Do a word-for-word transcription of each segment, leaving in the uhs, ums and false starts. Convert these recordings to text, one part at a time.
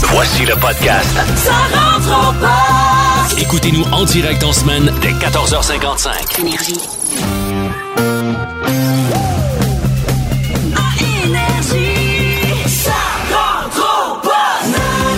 Voici le podcast. Ça rentre au poste. Écoutez-nous en direct en semaine dès quatorze heures cinquante-cinq. Énergie. À Énergie. Ça rentre au poste.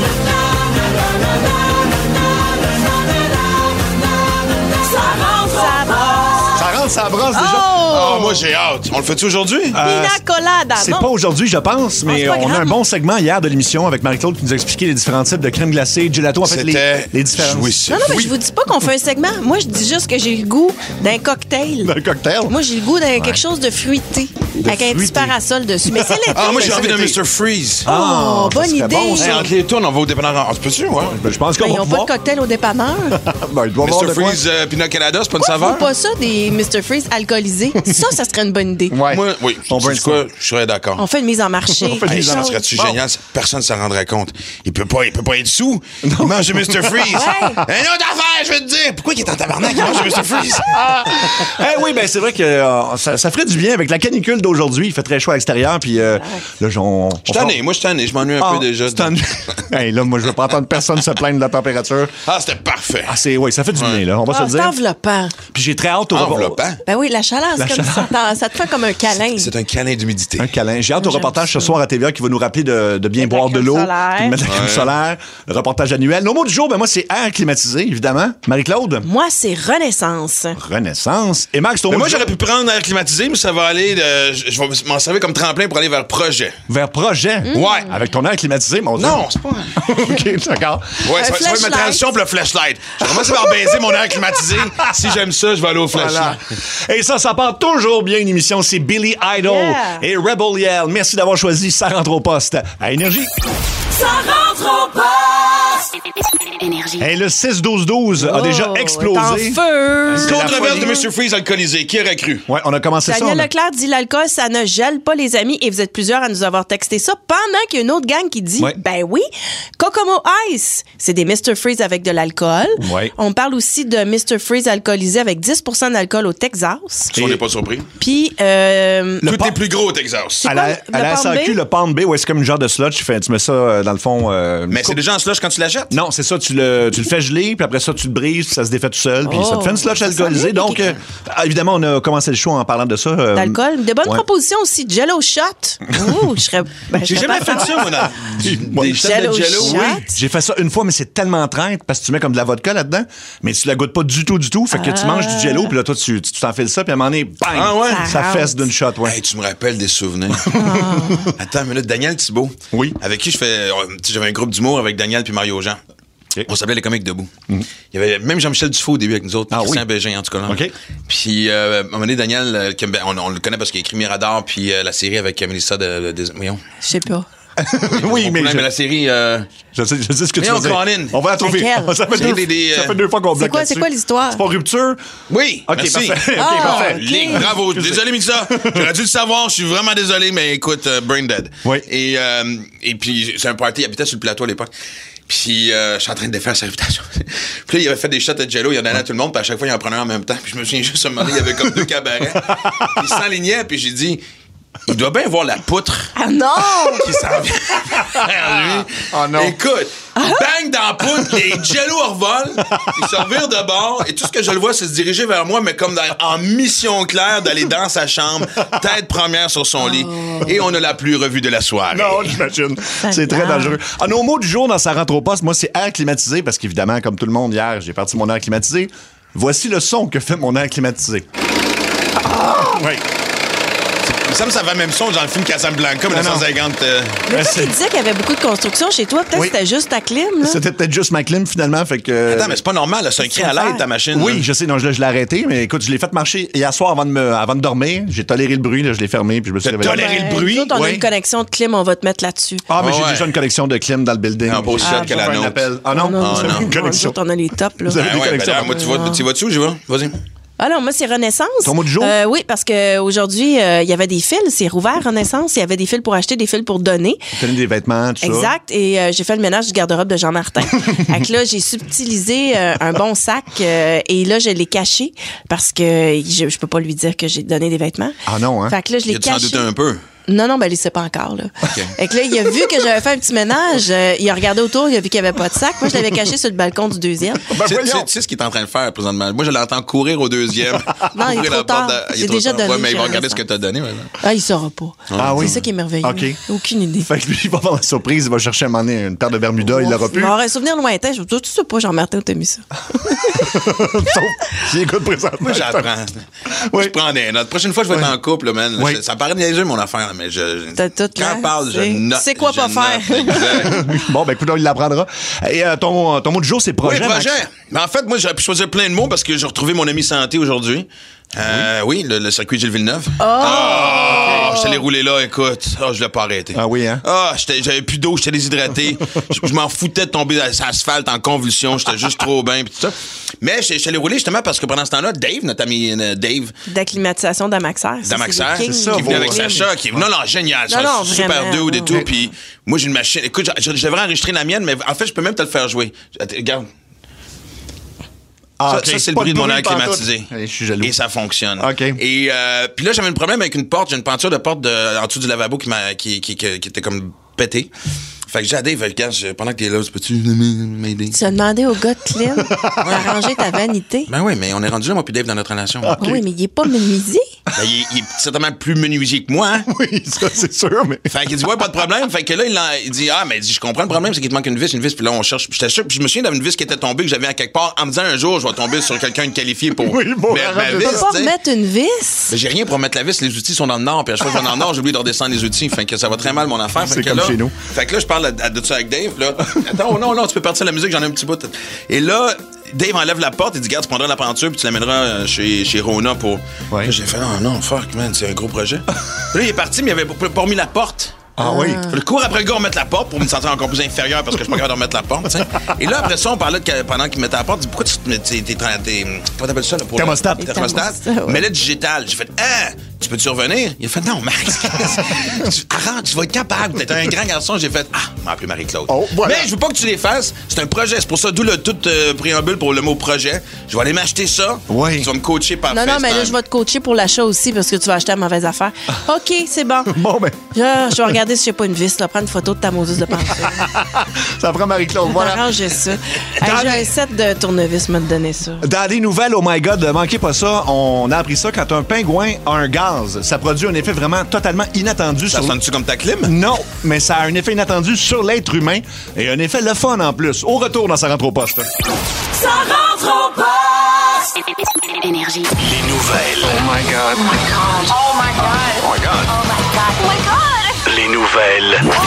Ça rentre au poste. Ça rentre, ça brosse déjà. Oh! Ah, moi, j'ai hâte. On le fait-tu aujourd'hui? Euh, Pina colada. C'est Non. pas aujourd'hui, je pense, mais c'est pas on a grave. un bon segment hier de l'émission avec Marie-Claude qui nous a expliqué les différents types de crème glacée, gelato, en fait, les, C'était les différences. jouissif. Non, non, mais je vous dis pas qu'on fait un segment. Moi, je dis juste que j'ai le goût d'un cocktail. D'un cocktail. Moi, j'ai le goût d'un quelque chose de fruité. avec un petit fruité. parasol dessus. Mais c'est l'été. Ah, moi, j'ai ça, envie d'un l'été. mister Freeze. Oh, Ah, bonne ça serait idée. bon, ça. Hey, entre les tours, on va au dépanneur. Ah, tu peux-tu, ouais? Ben, je pense qu'on Ben, ils va n'ont pas pouvoir. de cocktail au dépanneur. Ben, il doit y avoir mister de quoi. Freeze euh, Pina Colada, c'est pas une Pourquoi ils saveur? font pas ça des mister Freeze alcoolisés? Ça, ça serait une bonne idée. Ouais. Moi, oui. On Tu sais brainstorm. quoi? Je serais d'accord. On fait une mise en marché. On fait une Hey, mise en ça marché. serait-tu Bon. génial? Personne ne s'en rendrait compte. Il peut pas, il peut pas être sous. Il mange du mister Freeze. Ouais. Un autre affaire, je veux te dire. Pourquoi il est en tabarnak? Il mange du mister Freeze. Eh oui, ben c'est vrai que euh, ça, ça ferait du bien avec la canicule d'aujourd'hui. Il fait très chaud à l'extérieur, puis euh, là, on... Je suis tanné. Moi, je suis tanné. Je m'ennuie un Ah, peu déjà. c'est tanné. Hey, là, moi, je veux pas entendre personne se plaindre de la température. Ah, c'était parfait. Ah, c'est... Oui, ça fait du Ouais. bien, là. On va Ah, se le c'est dire. enveloppant. Puis j'ai très hâte au Enveloppant. Ben oui, la chaleur, c'est La comme ça. T'en- Ça te fait comme un câlin. C'est un câlin d'humidité. Un câlin. J'ai hâte au J'aime reportage ça. ce soir à T V A qui va nous rappeler de, de bien Mettre la boire de crème l'eau, solaire. puis de mettre la crème Ouais. solaire, le reportage annuel. Nos mots du jour, ben moi, c'est air climatisé, évidemment. Marie-Claude, Moi, c'est Renaissance. Renaissance. Et Max, ton Mais mot moi, du j'aurais jour? pu prendre air climatisé, mais ça va aller. De, je je vais m'en servir comme tremplin pour aller vers projet. Vers projet. Mm. Ouais. Avec ton air climatisé, mon Dieu. Non, c'est pas. OK, d'accord. Ouais, Un ça, va- ça va être ma flashlight. transition pour le flashlight. Je vais commencer par baiser mon air climatisé. Si j'aime ça, je vais aller au flashlight. Voilà. Et ça, ça part toujours bien une émission. C'est Billy Idol Yeah. et Rebel Yell. Merci d'avoir choisi Ça rentre au poste à Énergie. Ça rentre au poste. Énergie. Et le six douze douze a Oh, déjà est explosé. en feu. C'est la Controverse folie. de mister Freeze alcoolisé. Qui aurait cru? Ouais, on a commencé Daniel ça. on a- Leclerc dit l'alcool, ça ne gèle pas les amis. Et vous êtes plusieurs à nous avoir texté ça pendant qu'il y a une autre gang qui dit Ouais. ben oui, Kokomo Ice, c'est des mister Freeze avec de l'alcool. Ouais. On parle aussi de mister Freeze alcoolisé avec dix pour cent d'alcool au Texas. Si on n'est pas surpris. Puis, euh, Le Tout pan- est plus gros au Texas. À la, quoi, à le la Palm S A Q, Bay? le Palm Bay, ouais, c'est comme une genre de sludge. Tu, fais, tu mets ça euh, dans le fond. euh, Mais coupe- c'est déjà en slush quand tu l'achètes? Non, c'est ça. Tu le, tu le fais geler, puis après ça, tu le brises, puis ça se défait tout seul, puis Oh, ça te fait une sludge ça alcoolisée. sent bien, Donc, euh, ah, évidemment, on a commencé le show en parlant de ça. euh, d'alcool. De bonnes ouais. propositions aussi. Jello Shot. Ouh, je serais. ben, je J'ai serais jamais pas fait ça, moi, dans Moi, des shots Jello de Jello. shot. Oui. J'ai fait ça une fois, mais c'est tellement trainte parce que tu mets comme de la vodka là-dedans, mais tu la goûtes pas du tout, du tout. Fait que tu manges du jello, puis là, toi, tu tu t'enfiles ça, puis à un moment donné, bang! Ah ouais? Ça Ça fesse rentre. d'une shot, ouais. Hey, tu me rappelles des souvenirs. Attends une minute. Daniel Thibault. Oui. Avec qui je fais. euh, tu sais, j'avais un groupe d'humour avec Daniel puis Mario Jean. OK. On s'appelait les comiques debout. Il y avait même Jean-Michel Dufault au début avec nous autres. Ah Christian oui. Bégin, en tout cas. Là. OK. Puis, euh, à un moment donné, Daniel, euh, qui- ben, on, on le connaît parce qu'il a écrit Mirador, puis euh, la série avec euh, Melissa de. de, de voyons. Je sais pas. Oui, On mais connaît, je, mais la série. Euh, je sais, je sais ce que tu Voyons, veux dire. Colin. On va la trouver. Laquelle? Ça fait, C'est deux, des- des, ça euh, fait deux fois qu'on bloque quoi- là-dessus. c'est quoi l'histoire? C'est pas rupture? Oui, OK, merci. parfait. OK, Ah, parfait. OK. Ligue, bravo. Désolé, Mélissa. J'aurais dû le savoir. Je suis vraiment désolé, mais écoute, euh, brain dead. Oui. Et, euh, et puis, c'est un party. Il habitait sur le plateau à l'époque. Puis, euh, je suis en train de défaire sa réputation. Puis là, il avait fait des shots de Jello. Il en donnait à tout le monde. Puis à chaque fois, il en prenait un en même temps. Puis je me souviens juste, à un moment donné, il y avait comme deux cabarets. Puis il s'enlignait. Puis j'ai dit, il doit bien voir la poutre Ah non! qui s'en vient vers lui. Oh non. Écoute, bang dans la poutre, les Jello revolent, ils se revirent de bord, et tout ce que je le vois, c'est se diriger vers moi, mais comme dans- en mission claire d'aller dans sa chambre, tête première sur son lit, et on ne l'a plus revu de la soirée. Non, j'imagine. C'est très dangereux. Ah, nos mots du jour dans Ça rentre au poste, moi, c'est air climatisé, parce qu'évidemment, comme tout le monde hier, j'ai parti mon air climatisé. Voici le son que fait mon air climatisé. Oui. Il me semble que ça va même son dans le film Casablanca, mille neuf cent cinquante. euh, Mais toi c'est- qui disais qu'il y avait beaucoup de construction chez toi, peut-être Oui. que c'était juste ta clim, là. C'était peut-être juste ma clim, finalement, fait que... Attends, mais c'est pas normal, là, c'est un cri à l'aide, ta machine. Oui, là. je sais, non, je, l'ai- je l'ai arrêté, mais écoute, je l'ai fait marcher hier soir avant de, me, avant de dormir. J'ai toléré le bruit, là, je l'ai fermé, puis je me suis T'as réveillé. toléré Ben, le bruit? nous autres, on a Oui. une connexion de clim, on va te mettre là-dessus. Ah, mais Ah j'ai ouais. déjà une connexion de clim dans le building. Non, pas aussi J'ai- hot que la j'ai fait un nôtre. appel. Ah non, non, vous avez non. une Nous connexion. autres, on a les tops, là. Vous avez Ah des ouais, ben connexions. là, moi, tu vas, tu vas-tu ou j'y vais? Vas-y. Ah non, moi, c'est Renaissance. Ton mot du jour? Euh, oui, parce qu'aujourd'hui, il y avait des fils. C'est rouvert, Renaissance. Il y avait des fils pour acheter, des fils pour donner. Tenez des vêtements, tout ça. Exact. Et euh, j'ai fait le ménage du garde-robe de Jean-Martin. Fait que là, j'ai subtilisé euh, un bon sac euh, et là, je l'ai caché parce que je, je peux pas lui dire que j'ai donné des vêtements. Ah non, hein? Fait que là, je Il l'ai a-tu sans caché. doute un peu? Non, non, ben, il ne sait pas encore, là. Okay. Et que là, il a vu que j'avais fait un petit ménage. Euh, il a regardé autour, il a vu qu'il n'y avait pas de sac. Moi, je l'avais caché sur le balcon du deuxième. Ben, tu, sais, tu sais ce qu'il est en train de faire présentement? Moi, je l'entends courir au deuxième. Non, il est trop tard. De... J'ai déjà donné. Ouais, mais il va regarder ce que tu as donné maintenant. Ah, il ne saura pas. Ah, oui. C'est ça qui est merveilleux. Okay. Aucune idée. Fait que lui, il va avoir la surprise. Il va chercher à un moment donné une paire de Bermuda. Oh, il l'aura pu. Il va avoir un souvenir lointain. Je ne sais pas, Jean-Martin, où t'as mis ça. J'ai écoute présentement. Moi, j'apprends. Moi, je prends des notes. La prochaine fois, je vais être en couple, là, man. Oui. Je, ça paraît niaiseux, mon affaire, mais je. T'as tout quand on parle, je note. C'est quoi pas faire? Bon, ben, écoute, il l'apprendra. Et euh, ton, ton mot du jour, c'est projet. Oui, projet. Mais en fait, moi, j'aurais pu choisir plein de mots parce que j'ai retrouvé mon ami santé aujourd'hui. Euh, oui, oui le, le circuit Gilles Villeneuve. Oh! oh okay. Je l'ai roulé là, écoute. Oh, je l'ai pas arrêté. Ah oui, hein? Ah, oh, j'avais plus d'eau, j'étais déshydraté. je, je m'en foutais de tomber sur l'asphalte en convulsion. J'étais juste trop bien, pis tout ça. Mais je, je l'ai roulé justement parce que pendant ce temps-là, Dave, notre ami euh, Dave. D'acclimatation d'Amaxaire. D'Amaxaire, c'est ça. Qui venait avec Sacha, qui non, non, génial. Non, non, super dude et tout. Puis moi, j'ai une machine. Écoute, je, je devrais enregistrer la mienne, mais en fait, je peux même te le faire jouer. Regarde. Ah, ça, okay. ça, c'est le bruit de mon air climatisé. Je suis jaloux. Et ça fonctionne. Okay. Et euh, puis là, j'avais un problème avec une porte. J'ai une peinture de porte de, en dessous du lavabo qui, m'a, qui, qui, qui, qui était comme pétée. Fait que j'ai à Dave, regarde, pendant que t'es là, peux-tu m'aider? Tu as demandé au gars de Clean d'arranger ta vanité. Ben oui, mais on est rendu là, moi puis Dave, dans notre relation. Okay. Oui, mais il est pas menuisier. Ben, il, est, il est certainement plus menuisier que moi, hein? Oui, ça, c'est sûr, mais... Fait qu'il dit, ouais, pas de problème. Fait que là, il, il dit, ah, mais il dit, je comprends le problème, c'est qu'il te manque une vis, une vis. Puis là, on cherche. Puis j'étais sûr, puis je me souviens d'une vis qui était tombée, que j'avais à quelque part, en me disant un jour, je vais tomber sur quelqu'un de qualifié pour oui, bon, mettre ma vis. Tu peux pas remettre une vis? Ben, j'ai rien pour remettre la vis. Les outils sont dans le nord. Puis à chaque fois que je vais dans le nord, j'ai oublié de redescendre les outils. Fait que ça va très mal, mon affaire. Fait c'est que comme là, chez nous. Fait que là, je parle de ça avec Dave. Là. Attends, non, non, tu peux partir la musique, j'en ai un petit bout. Et là, Dave enlève la porte et dit, regarde, tu prendras la peinture puis tu l'amèneras chez, chez Rona pour. Ouais. Là, j'ai fait, oh non, fuck, man, c'est un gros projet. Là, il est parti, mais il avait pas remis la porte. Ah oui. Le cours après le gars, on met la porte pour me sentir encore plus inférieur parce que je suis pas capable de remettre la porte. T'sais. Et là, après ça, on parlait de, pendant qu'il mettait la porte, il dit, pourquoi tu te mets. T'es, t'es, t'es, comment t'appelles ça? Là, pour thermostat. Le, thermostat. Ouais. Mais là, digital. J'ai fait, ah, tu peux-tu revenir? Il a fait, non, Max. Arrête, tu vas être capable. T'es un grand garçon. J'ai fait, ah, m'a appelé Marie-Claude. Oh, voilà. Mais je veux pas que tu les fasses. C'est un projet. C'est pour ça, d'où le tout euh, préambule pour le mot projet. Je vais aller m'acheter ça. Oui. Tu vas me coacher par Non, non, mais là, je vais te coacher pour l'achat aussi parce que tu vas acheter la mauvaise affaire. OK, c'est bon. Bon, ben. Je, je vais regarder si j'ai pas une vis, là. Prends une photo de ta Moses de peinture. Ça prend Marie-Claude, voilà. Arrangez ça. Hey, j'ai un set de tournevis, m'a donné ça. Dans des nouvelles, oh my God, manquez pas ça. On a appris ça quand un pingouin a un gaz. Ça produit un effet vraiment totalement inattendu. Ça sur... sonne-tu comme ta clim? Non, mais ça a un effet inattendu sur l'être humain et un effet le fun en plus. Au retour dans Ça rentre au poste. Ça rentre au poste! Énergie. Les nouvelles. Oh my God. Oh my God. Oh my God. Oh my God. Oh my God. Oh my God. Les nouvelles. Oh my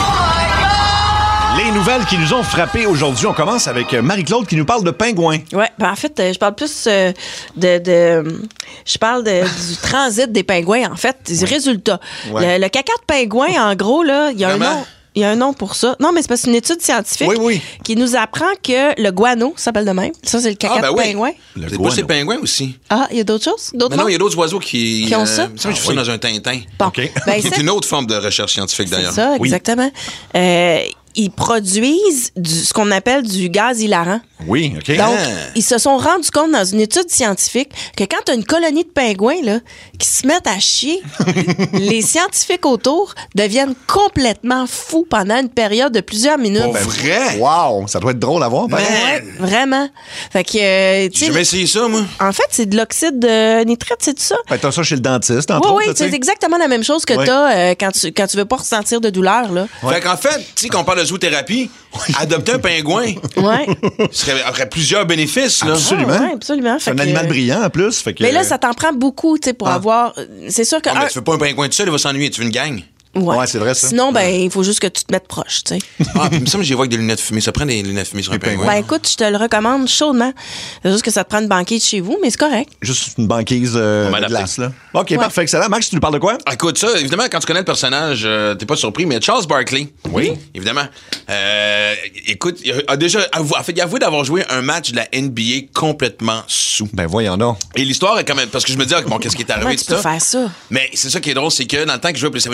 God. Les nouvelles qui nous ont frappés aujourd'hui. On commence avec Marie-Claude qui nous parle de pingouins. Oui, ben en fait, je parle plus euh, de, de. Je parle de, du transit des pingouins, en fait, du résultat. Ouais. Le, le caca de pingouin, en gros, là, il y a Vraiment? un nom. Il y a un nom pour ça. Non, mais c'est parce que c'est une étude scientifique oui, oui. qui nous apprend que le guano, ça s'appelle de même. Ça, c'est le caca Ah, ben de oui. pingouin. Le C'est guano. pas ces pingouins aussi. Ah, il y a d'autres choses? D'autres Mais non, noms? il y a d'autres oiseaux qui. Qui ont ça? Euh, il me semble que j'ai vu ça dans un Tintin. Bon. OK. Ben, C'est c'est une autre forme de recherche scientifique, c'est d'ailleurs. ça, Oui. exactement. Euh, ils produisent du, ce qu'on appelle du gaz hilarant. Oui, OK. Donc, Ah. ils se sont rendus compte dans une étude scientifique que quand tu as une colonie de pingouins là, qui se mettent à chier, les scientifiques autour deviennent complètement fous pendant une période de plusieurs minutes. Pour vrai? Wow, ça doit être drôle à voir. pareil. Ouais, vraiment. Fait que, euh, tu J'ai sais, jamais essayé ça, moi. en fait, c'est de l'oxyde de nitrate, c'est tout ça? Fait que t'as ça chez le dentiste, entre Oui, autres. oui, là, tu sais. c'est exactement la même chose que Ouais. tu as quand, tu, quand tu veux pas ressentir de douleur. Là. Fait qu'en fait, tu sais, quand on parle de zoothérapie, adopter un pingouin, Ouais. ce serait après plusieurs bénéfices, là. Absolument. Ah, ouais, absolument. C'est Fait un que- animal brillant, en plus. Fait que... Mais là, ça t'en prend beaucoup, tu sais, pour Ah. avoir. C'est sûr que. Non, mais un- tu veux pas un pingouin tout seul, il va s'ennuyer. Tu veux une gang? Ouais, Ouais, c'est vrai, ça. Sinon, ben, il faut juste que tu te mettes proche, tu sais. Ah, puis il me semble que j'y vois avec des lunettes fumées. Ça prend des lunettes fumées sur un pingouin. Ben, écoute, je te le recommande chaudement. C'est juste que ça te prend une banquise chez vous, mais c'est correct. Juste une banquise euh, On va de adapter. glace, là. OK, parfait, excellent. Max, tu nous parles de quoi? Ah, écoute, ça, évidemment, quand tu connais le personnage, euh, t'es pas surpris, mais Charles Barkley. Oui. Évidemment. Euh, écoute, il a déjà avoué, en fait, il a avoué d'avoir joué un match de la N B A complètement sous. Ben, voyons donc. Et l'histoire est quand même. Parce que je me dis, ah, bon, qu'est-ce qui est arrivé, Comment tout tu peux ça? faire ça? Mais c'est ça qui est drôle, c'est que dans le temps que je jouais pour les seventy-sixers,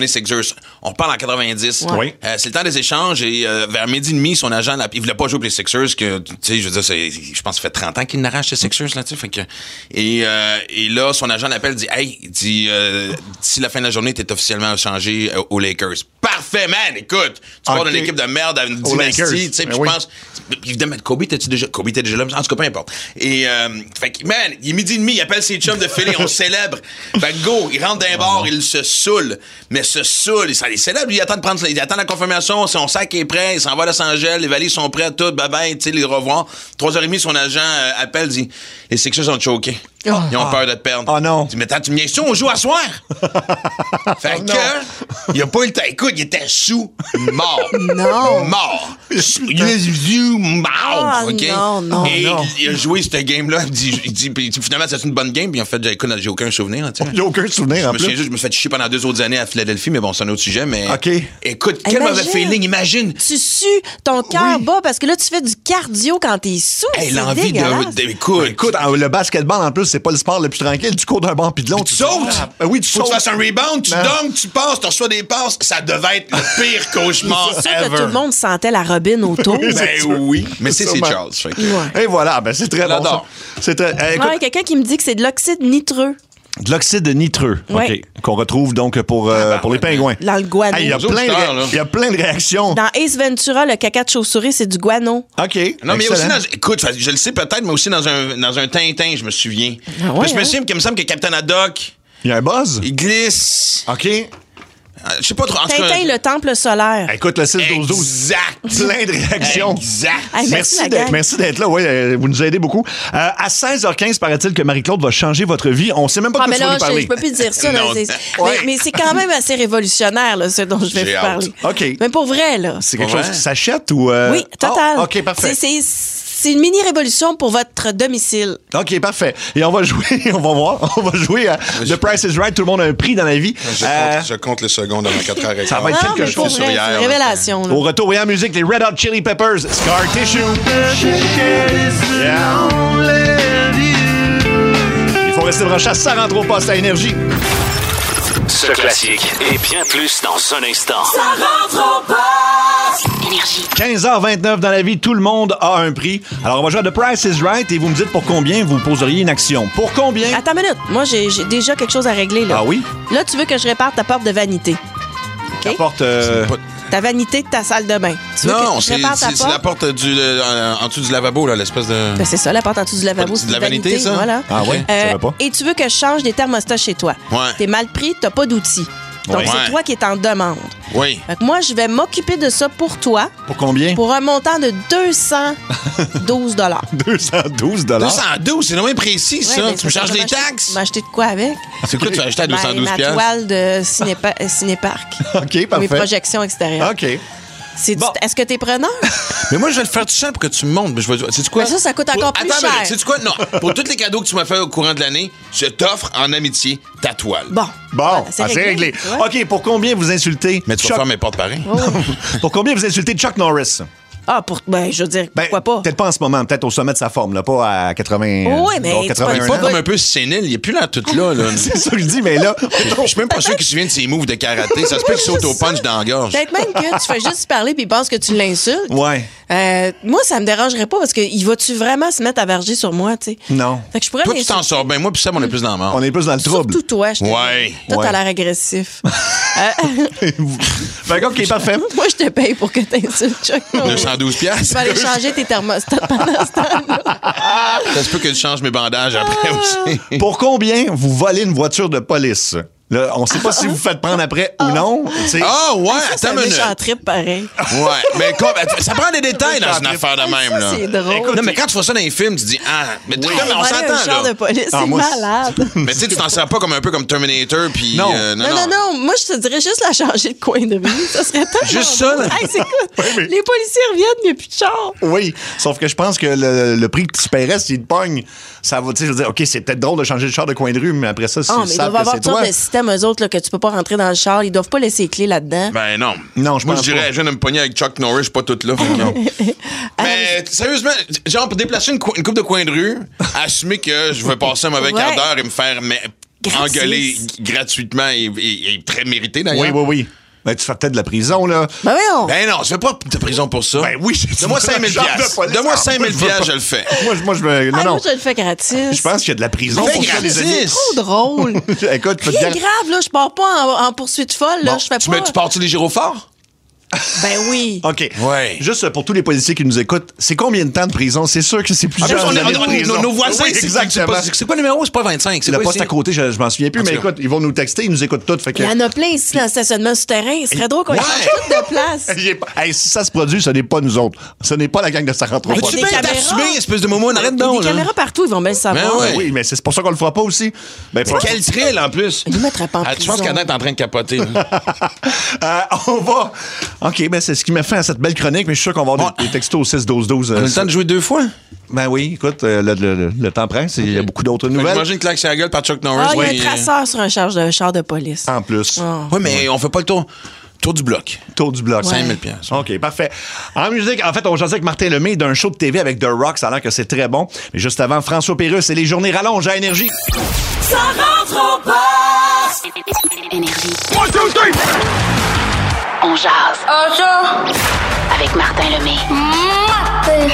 on parle en quatre-vingt-dix. Oui. Euh, c'est le temps des échanges et euh, vers midi et demi, son agent, là, il voulait pas jouer pour les Sixers, que, tu sais, je veux dire, c'est, je pense que ça fait trente ans qu'il n'arrache les Sixers, là, tu sais, fait que, et, euh, et là, son agent l'appelle, dit, hey, il dit, euh, d'ici la fin de la journée, t'es officiellement échangé euh, aux Lakers. Parfait, man, écoute, tu parles okay. d'une équipe de merde à une aux dynastie, Lakers. tu sais, puis oui. je pense, évidemment, Kobe, t'es-tu déjà, Kobe, t'es déjà là, en tout cas, peu importe. Et, euh, fait que, man, il est midi et demi, il appelle ses chums de Philly, on célèbre. Fait que go, il rentre d'un bar, il se saoule, mais se saoule, il, il célèbre, lui, il attend de prendre, il attend la confirmation, son sac est prêt, il s'en va à Los Angeles, les valises sont prêtes, tout, bye bye, tu sais, les revoir. Trois heures et demie, son agent euh, appelle, dit, les Sixers ont choqué. Oh. Ils ont peur de te perdre. Oh non. Il dit, mais attends, tu me viens sous, on joue à soir. Fait Oh que, il a pas eu le temps. Écoute, il était sous, mort. Non. Mort. Mort. Oh, OK? non, non, Et non. il a joué cette game-là. Il dit, il dit, puis finalement, c'est une bonne game. Puis en fait, écoute, j'ai aucun souvenir. Tu sais. Il n'y a aucun souvenir, Je en me, souviens plus. juste, je me suis fait chier pendant deux autres années à Philadelphie, mais bon, c'est un autre sujet. Mais OK. écoute, quel Imagine. mauvais feeling. Imagine. Tu sues, ton cœur bat parce que là, tu fais du cardio quand t'es sous. Hey, c'est l'envie dégueulasse. de, de- Écoute, Écoute, en- le basketball, en plus, c'est pas le sport le plus tranquille. Tu cours d'un bord puis de l'autre. tu sautes. Ah, oui, tu Faut que tu sautes. fasses un rebound, tu Non. dunks, tu passes, tu reçois des passes. Ça devait être le pire cauchemar C'est sûr ever. que tout le monde sentait la robine autour. Ben C'est sûr. oui. Mais c'est, c'est Sûrement. Charles. Fait que- Ouais. Et voilà, ben c'est très bon. l'adore. ça. C'est très. eh, écoute, Ouais, quelqu'un qui me dit que c'est de l'oxyde nitreux de l'oxyde nitreux, Ouais. OK, qu'on retrouve donc pour, euh, Ah, ben, pour les ouais, pingouins. dans le guano. Hey, il y a Nos plein de auditeurs, ré- là. il y a plein de réactions. Dans Ace Ventura, le caca de chauve-souris, c'est du guano. OK. Non, mais il y a aussi excellent. dans, écoute, je le sais peut-être, mais aussi dans un, dans un Tintin, je me souviens. Ah ouais, Puis je me hein? souviens qu'il me semble que Captain Haddock, Il y a un buzz. il glisse. OK. Euh, Je sais pas trop. En tout cas, Tintin, le temple solaire. Écoute, le six douze douze. Exact. Plein de réactions. Exact. Hey, merci, Merci la d'être, gang. merci d'être là. Oui, euh, vous nous aidez beaucoup. Euh, à seize heures quinze, paraît-il que Marie-Claude va changer votre vie. On sait même pas Ah, de quoi mais tu vas là, nous je, parler. je peux plus dire ça. là, Non. c'est- Ouais. mais, mais c'est quand même assez révolutionnaire, là, ce dont je vais J'ai vous hâte. parler. OK. Mais pour vrai, là. C'est quelque Ouais. chose qui s'achète ou... euh, Oui, total. Ah, OK, parfait. C'est, c'est, c'est une mini-révolution pour votre domicile. OK, parfait. Et on va jouer, on va voir, on va jouer à The Price is Right. Tout le monde a un prix dans la vie. Je, Euh, compte, je compte les secondes avant quatre heures et Ça quart. va être Non, quelque mais pour chose. vrai, c'est hier, une là. révélation. là. Au retour et en musique, les Red Hot Chili Peppers, Scar Tissue. Yeah. Il faut rester branché à ça rentre au poste à Énergie. Ce classique et bien plus dans un instant. Ça rentre au poste. Énergie. quinze heures vingt-neuf dans la vie, tout le monde a un prix. Alors, on va jouer à The Price is Right et vous me dites pour combien vous poseriez une action. Pour combien? Attends une minute. Moi, j'ai, j'ai déjà quelque chose à régler. Là. Ah oui? Là, tu veux que je répare ta porte de vanité. OK? Apporte... euh, Pas- Ta vanité de ta salle de bain. Tu veux Non, que je c'est, répare ta c'est, c'est porte? la porte du, euh, en dessous du lavabo, là, l'espèce de. Ben, c'est ça, la porte en dessous du lavabo, C'est c'est de la vanité, ça? Voilà. Ah ouais? Je Euh, savais pas. et tu veux que je change des thermostats chez toi. Ouais. T'es mal pris, t'as pas d'outils. Donc, Ouais. c'est Ouais. toi qui es en demande. Oui. Fait que moi, je vais m'occuper de ça pour toi Pour combien? pour un montant de deux cent douze dollars. deux cent douze deux dollars. cent douze, c'est moins précis, ça. Ouais, ben, tu me c'est ça, charges je vais des m'acheter- taxes? M'acheter de quoi avec? C'est quoi tu vas acheter à deux cent douze Ben, ma piastres? toile de Cinépa- euh, Cinéparc. OK, Mes parfait. projections extérieures. OK. C'est du- Bon. Est-ce que t'es preneur? Mais moi, je vais le faire tout seul pour que tu me montres. Mais je vais... Sais-tu quoi? Mais ça, ça coûte encore Pour- plus Attends, cher. mais sais-tu quoi? Non. Pour tous les cadeaux que tu m'as fait au courant de l'année, je t'offre en amitié ta toile. Bon. Bon, Voilà, ah, c'est réglé. Ouais. OK, pour combien vous insultez Mais tu vas Chuck... faire mes portes pareil. Pour combien vous insultez Chuck Norris? Ah, pour, ben, je veux dire, Ben, pourquoi pas? Peut-être pas en ce moment, peut-être au sommet de sa forme, là, pas à quatre-vingts. Oui, mais bon, tu quatre-vingt-un vas- Pas ans. comme un peu sénile. Il est plus là tout là. là. C'est ça que je dis, mais là. Je suis même pas sûr qu'il se souvienne de ses moves de karaté. Ça se peut qu'il saute au punch dans la gorge. Peut-être même que tu fais juste parler puis il pense que tu l'insultes. Ouais. Euh, moi, ça me dérangerait pas parce que il va-tu vraiment se mettre à verger sur moi, tu sais? Non. Fait que je pourrais Toi, tu t'en l'insulter. sors bien. Moi, puis ça, on est plus dans la mort. On est plus dans le trouble. Surtout toi, je te Ouais. dis. Toi, Ouais. t'as l'air agressif. Euh, Fait que, OK, parfait. moi, je te paye pour que t'insultes Chuck Norris. deux cent douze piastres. Tu vas aller changer tes thermostats pendant ce temps-là. Ça se peut que je change mes bandages après aussi. Pour combien vous volez une voiture de police? Là, on sait pas si vous vous faites prendre après ou non. tu sais. Ah, ouais, C'est attends un une minute. méchant trip, pareil. Ouais, mais comme, ça prend des détails dans une affaire de même, Ça, là. c'est drôle. Non, mais quand tu vois ça dans les films, tu dis, ah, mais tu- Hey, comme, on voler un s'entend, char là. de police, Ah, c'est moi, malade. Mais tu sais, tu t'en sers pas comme un peu comme Terminator, puis. Non. euh, Non, non, non, moi, je te dirais juste la changer de coin de rue. Ça serait tellement Juste ça, drôle. là? Hey, c'est quoi? mais- Les policiers reviennent, il n'y a plus de char. Oui, sauf que je pense que le, le prix que tu paierais s'il te pogne, ça va, tu sais, je veux dire, OK, c'est peut-être drôle de changer de char de coin de rue, mais après ça, si Ah, ils mais ils savent doivent que avoir c'est toutes sortes toi. de systèmes, eux autres, là, que tu peux pas rentrer dans le char. Ils doivent pas laisser les clés là-dedans. Ben non. Non, je Moi, pense je dirais, pas. je viens de me pogner avec Chuck Norris, je suis pas toute là. Mais sérieusement, genre, pour déplacer une, cou- une coupe de coin de rue, assumer que je vais passer un mauvais Ouais. quart d'heure et me faire mais, Gratis. engueuler gratuitement et, et- et très mérité Oui, d'ailleurs. oui, oui. Ben, tu fais peut-être de la prison, là. Ben oui, on... Ben non, tu fais pas de prison pour ça. Ben oui, j'ai Donne-moi cinq mille piastres. Donne-moi cinq mille piastres, je le fais. Moi, je- moi, je me. Non, Ah, non. moi, je le fais gratis. Je pense qu'il y a de la prison Fais pour ça, les amis. gratis. Trop drôle. Écoute, tu peux te Rien gar- de grave, là. Je pars pas en, en poursuite folle, là. Bon, je fais tu, pas. mets, tu pars-tu les gyrophares? Ben oui. OK. Ouais. Juste pour tous les policiers qui nous écoutent, c'est combien de temps de prison? C'est sûr que c'est En plusieurs plus, on est- années de on est- prison. nos, nos voisins, Oui, c'est- exactement. c'est pas- c'est quoi le numéro? C'est pas vingt-cinq. C'est le quoi poste ici? à côté, je, je m'en souviens plus, En mais tout cas. écoute, ils vont nous texter, ils nous écoutent toutes. Fait que... Il y en a plein ici dans le stationnement souterrain. Il serait drôle qu'on Ouais. change tout de place. Il est pas- Hey, si ça se produit, ce n'est pas nous autres. Ce n'est pas la gang de Ça rentre Hey, pas. Tu des bien caméras. t'assumer, espèce de momo, arrête Il y a donc. des là. caméras partout, ils vont bien le savoir. Ben ouais. Oui, mais c'est pour ça qu'on le fera pas aussi. Ben, pas- Quel thrill, en plus. Ils nous mettraient pas en Ah, tu penses prison. qu'Anna est en train de capoter. là? Euh, on va. OK, ben c'est ce qui m'a fait à cette belle chronique, mais je suis sûr qu'on va avoir des, des textos au six douze douze. On a le temps de jouer deux fois. Ben oui, écoute, euh, le, le- le- le temps presse, il y a beaucoup d'autres nouvelles. J'imagine une claque sur la gueule par Chuck Norris. Ah, il y a oui. un traceur sur un char de, char de police. En plus. Ah. Oui, mais on fait pas le tour. Tour du bloc. Tour du bloc. cinq mille piastres. OK, parfait. En musique, en fait, on jasait avec Martin Lemay d'un show de T V avec The Rock. Ça a l'air que c'est très bon. Mais juste avant, François Pérusse et les journées rallongent à Énergie. Ça rentre au poste. Énergie. On jase Bonjour. avec Martin Lemay. Martin.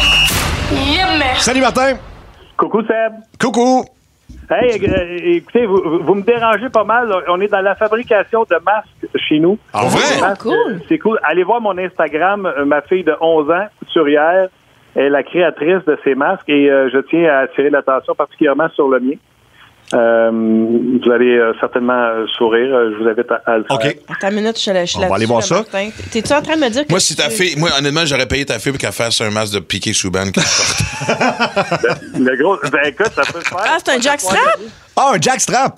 Yeah, Salut Martin. Coucou Seb. Coucou. Hey, euh, écoutez, vous, vous me dérangez pas mal. là. On est dans la fabrication de masques chez nous. En vrai? Des masques, cool. euh, C'est cool. Allez voir mon Instagram. Euh, ma fille de onze ans, couturière, est la créatrice de ces masques et euh, je tiens à attirer l'attention particulièrement sur le mien. Euh, vous allez euh, certainement euh, sourire. Euh, Je vous invite à, à le faire. OK. Attends une minute, je suis là. je suis On va là-dessus, aller voir là, ça. Martin. T'es-tu en train de me dire que. Moi, si ta tu- fille. Moi, honnêtement, j'aurais payé ta fille pour qu'elle fasse un masque de Piqué Souban qu'elle porte. Le gros, ben écoute, ça peut se faire. Ah, c'est un jackstrap? Ah, un jackstrap.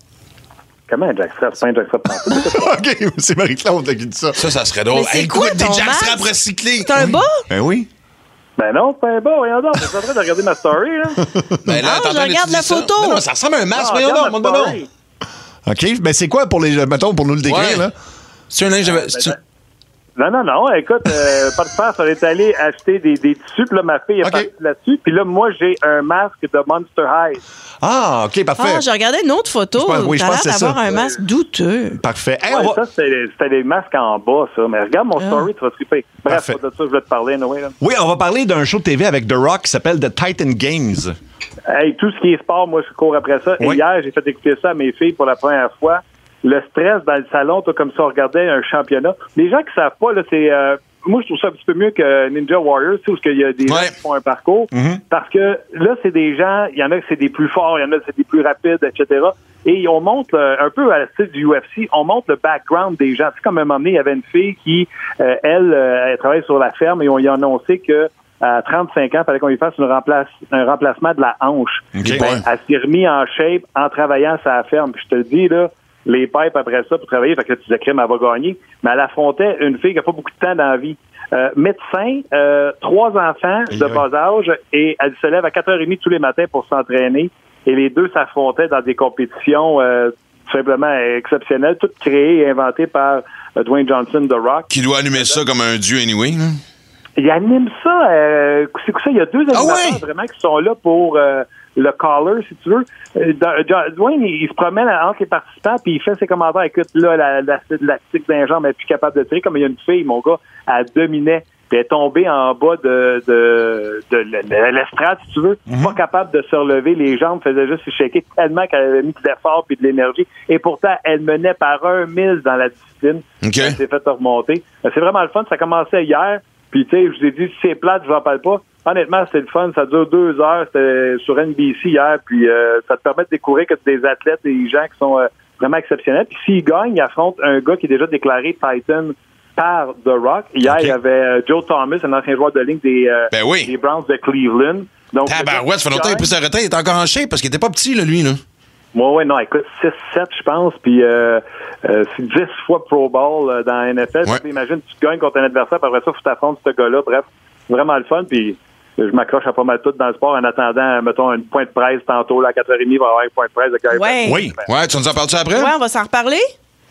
Comment un jackstrap? C'est pas un jackstrap. OK, c'est Marie-Claude qui dit ça. Ça, ça serait drôle. Mais c'est Hey, quoi écoute, des ton jackstraps masque? recyclés. C'est un bas? Ben oui. Ben non, c'est pas bon. Voyons donc. T'es en train de regarder ma story, là. Ben là, Ah, t'es en je train regarde d'étudier la ça. photo. Non, non, ça ressemble à un masque. Ah, Voyons regarde donc, ma montre-moi donc. story. OK, ben c'est quoi pour les. Mettons, pour nous le décrire, Ouais. là? C'est un linge de. ben, c'est un- Non, non, non. Écoute, euh, pas de farce. On est allé acheter des, des tissus. Puis là, ma fille est OK. partie là-dessus. Puis là, moi, j'ai un masque de Monster High. Ah, OK, parfait. Ah, j'ai regardé une autre photo. Je pense- oui, je T'as pense l'air que c'est d'avoir ça. un masque douteux. Parfait. Hey, Ouais, on va- ça, c'était c'était des masques en bas, ça. Mais regarde mon story, tu vas triper. Bref, Parfait. pas de ça, je vais te parler, Noé. Là. Oui, on va parler d'un show de T V avec The Rock qui s'appelle The Titan Games. Hey, tout ce qui est sport, moi, je cours après ça. Oui. Et hier, j'ai fait écouter ça à mes filles pour la première fois. Le stress dans le salon, toi, comme ça, on regardait un championnat. Les gens qui savent pas, là, c'est... euh, moi, je trouve ça un petit peu mieux que Ninja Warriors, tu sais, où il y a des Ouais. gens qui font un parcours. Parce que là, c'est des gens, il y en a que c'est des plus forts, il y en a que c'est des plus rapides, et cetera. Et on montre, euh, un peu à la style du U F C, on montre le background des gens. Tu sais, comme à un moment donné, il y avait une fille qui, euh, elle, euh, elle travaille sur la ferme et on lui a annoncé que à trente-cinq ans, il fallait qu'on lui fasse une remplace, un remplacement de la hanche. OK. Ben, Ouais. elle s'est remise en shape en travaillant sur la ferme. Puis je te le dis, là, les pipes après ça pour travailler, fait que là, tu disais, crème, elle va gagner. Mais elle affrontait une fille qui n'a pas beaucoup de temps dans la vie. Euh, médecin, euh, trois enfants de Aïe, bas âge, et elle se lève à quatre heures trente tous les matins pour s'entraîner. Et les deux s'affrontaient dans des compétitions euh, tout simplement exceptionnelles, toutes créées et inventées par euh, Dwayne Johnson, The Rock. Qui doit allumer ça comme un dieu anyway. là. Il anime ça. Euh, c'est quoi ça? Il y a deux animateurs ouais? vraiment qui sont là pour euh, le caller, si tu veux. Euh, dans- John- Dwayne, il, il se promène entre les participants puis il fait ses commentaires. Écoute, là, la, la, la tique d'un jambe, elle est plus capable de tirer. Comme il y a une fille, mon gars, elle dominait. Puis elle est tombée en bas de, de, de, de, de l'estrade, si tu veux. Pas capable de se relever. Les jambes faisaient juste se shaker tellement qu'elle avait mis de l'effort puis de l'énergie. Et pourtant, elle menait par un mille dans la discipline. OK. Elle s'est fait remonter. Euh, C'est vraiment le fun. Ça commençait hier. Puis, tu sais, je vous ai dit, si c'est plate, je n'en parle pas. Honnêtement, c'était le fun. Ça dure deux heures. C'était sur N B C hier. Puis, euh, ça te permet de découvrir que des athlètes, des gens qui sont euh, vraiment exceptionnels. Puis, s'ils gagnent, ils affrontent un gars qui est déjà déclaré Titan par The Rock. Hier, OK. il y avait euh, Joe Thomas, un ancien joueur de ligne des, euh, Ben oui. des Browns de Cleveland. Donc, Tabarouette, ça fait longtemps qu'il a pris sa retraite. Il est encore en shape parce qu'il était pas petit, là, lui. Là. Ouais, ouais, non, écoute, six sept, je pense, puis euh, euh, c'est dix fois Pro Bowl euh, dans la N F L. Ouais. Tu imagines, tu gagnes contre un adversaire, puis après ça, il faut t'affronter ce gars-là. Bref, vraiment le fun, puis je m'accroche à pas mal tout dans le sport en attendant, mettons, un point de presse tantôt, là, à quatre heures trente, il va y avoir un point de presse de Gary Ouais. Oui. Ouais, tu nous en parles-tu après? Ouais, on va s'en reparler?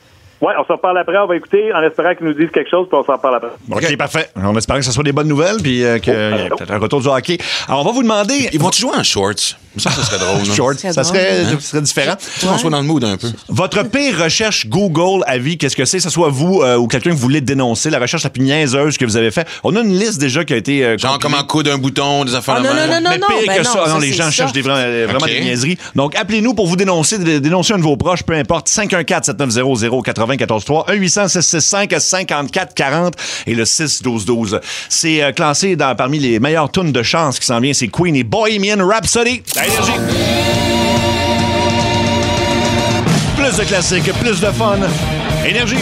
Ouais, on s'en parle après, on va écouter en espérant qu'ils nous disent quelque chose, puis on s'en parle après. OK, okay. Parfait. On espère que ce soit des bonnes nouvelles, puis euh, qu'il oh, y ait peut-être un retour du hockey. Alors, on va vous demander... Ils vont-tu jouer en shorts? Ça, ça serait drôle. Shorts, ça drôle, serait, hein? ça serait différent. Tu qu'on soit dans le mood un peu. Votre pire recherche Google à vie, qu'est-ce que c'est? Que ce soit vous euh, ou quelqu'un que vous voulez dénoncer, la recherche la plus niaiseuse que vous avez faite. On a une liste déjà qui a été... Euh, Genre comment coudre un bouton, des affaires oh, de non, même. non, non, Mais non, pire ben que non, ça, ça, non, les gens ça. cherchent des, vraiment, vraiment okay. des niaiseries. Donc, appelez-nous pour vous dénoncer, dénoncer un de vos proches, peu importe, cinq un quatre sept neuf zéro zéro quatre zéro un quatre trois, un huit cents six six cinq cinquante-quatre quarante et le six douze douze. C'est euh, classé dans, parmi les meilleures tunes de chance qui s'en vient, c'est Queen et Bohemian Rhapsody. La énergie. Plus de classiques, plus de fun. Énergie.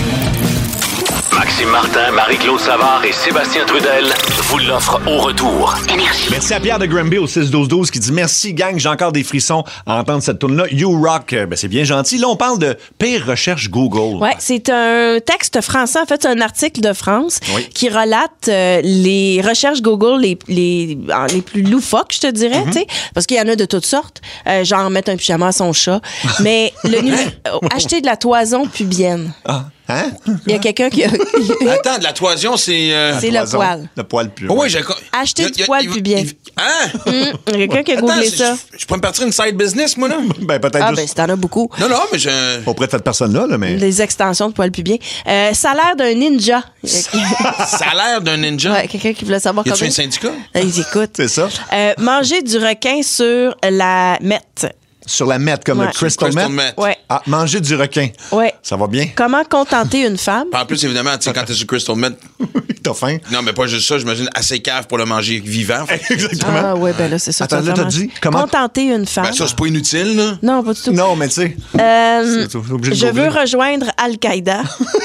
Maxime Martin, Marie-Claude Savard et Sébastien Trudel vous l'offrent au retour. Énergie. Merci à Pierre de Granby au six douze douze qui dit « Merci, gang, j'ai encore des frissons à entendre cette tune-là. You rock. » Ben, c'est bien gentil. Là, on parle de pire recherche Google. Ouais, c'est un texte français. En fait, c'est un article de France oui. qui relate euh, les recherches Google les, les, les plus loufoques, je te dirais, mm-hmm. tu sais, parce qu'il y en a de toutes sortes. Euh, genre mettre un pyjama à son chat. Mais le numéro... acheter de la toison pubienne. Ah. Hein? Il y a quelqu'un qui a... Attends, de la toison, c'est... Euh... C'est le poil. Le poil plus. Oh, oui, j'ai... Acheter du poil plus bien. Hein? Mmh, il y a quelqu'un qui a Attends, googlé c'est- ça. Je, je pourrais me partir une side business, moi, là? Ben, peut-être Ah, juste ben, si t'en as beaucoup. Non, non, mais je... auprès de cette personne-là, là, mais... Des extensions de poil plus bien. Euh, salaire d'un ninja. Ça a l'air d'un ninja. Ouais, quelqu'un qui voulait savoir Y a-tu combien... un syndicat? Euh, Ils écoutent. C'est ça. Euh, manger du requin sur la mette. Sur la mette, comme Ouais. le Crystal, Crystal Meth. Meth. Ouais. Ah, manger du requin. Ouais. Ça va bien? Comment contenter une femme? En plus, évidemment, tu sais, quand t'es sur Crystal Meth... T'as faim? Non, mais pas juste ça, j'imagine assez cave pour le manger vivant. Fait. Exactement. Ah, ouais, ben là, c'est ça. Attends, tu vas là, faire t'as manger. dit comment- Contenter une femme. Ben ça, c'est pas inutile, là. Non, pas du tout. Non, mais tu sais, Euh, c'est- t'es obligé de je googler. veux rejoindre Al-Qaïda.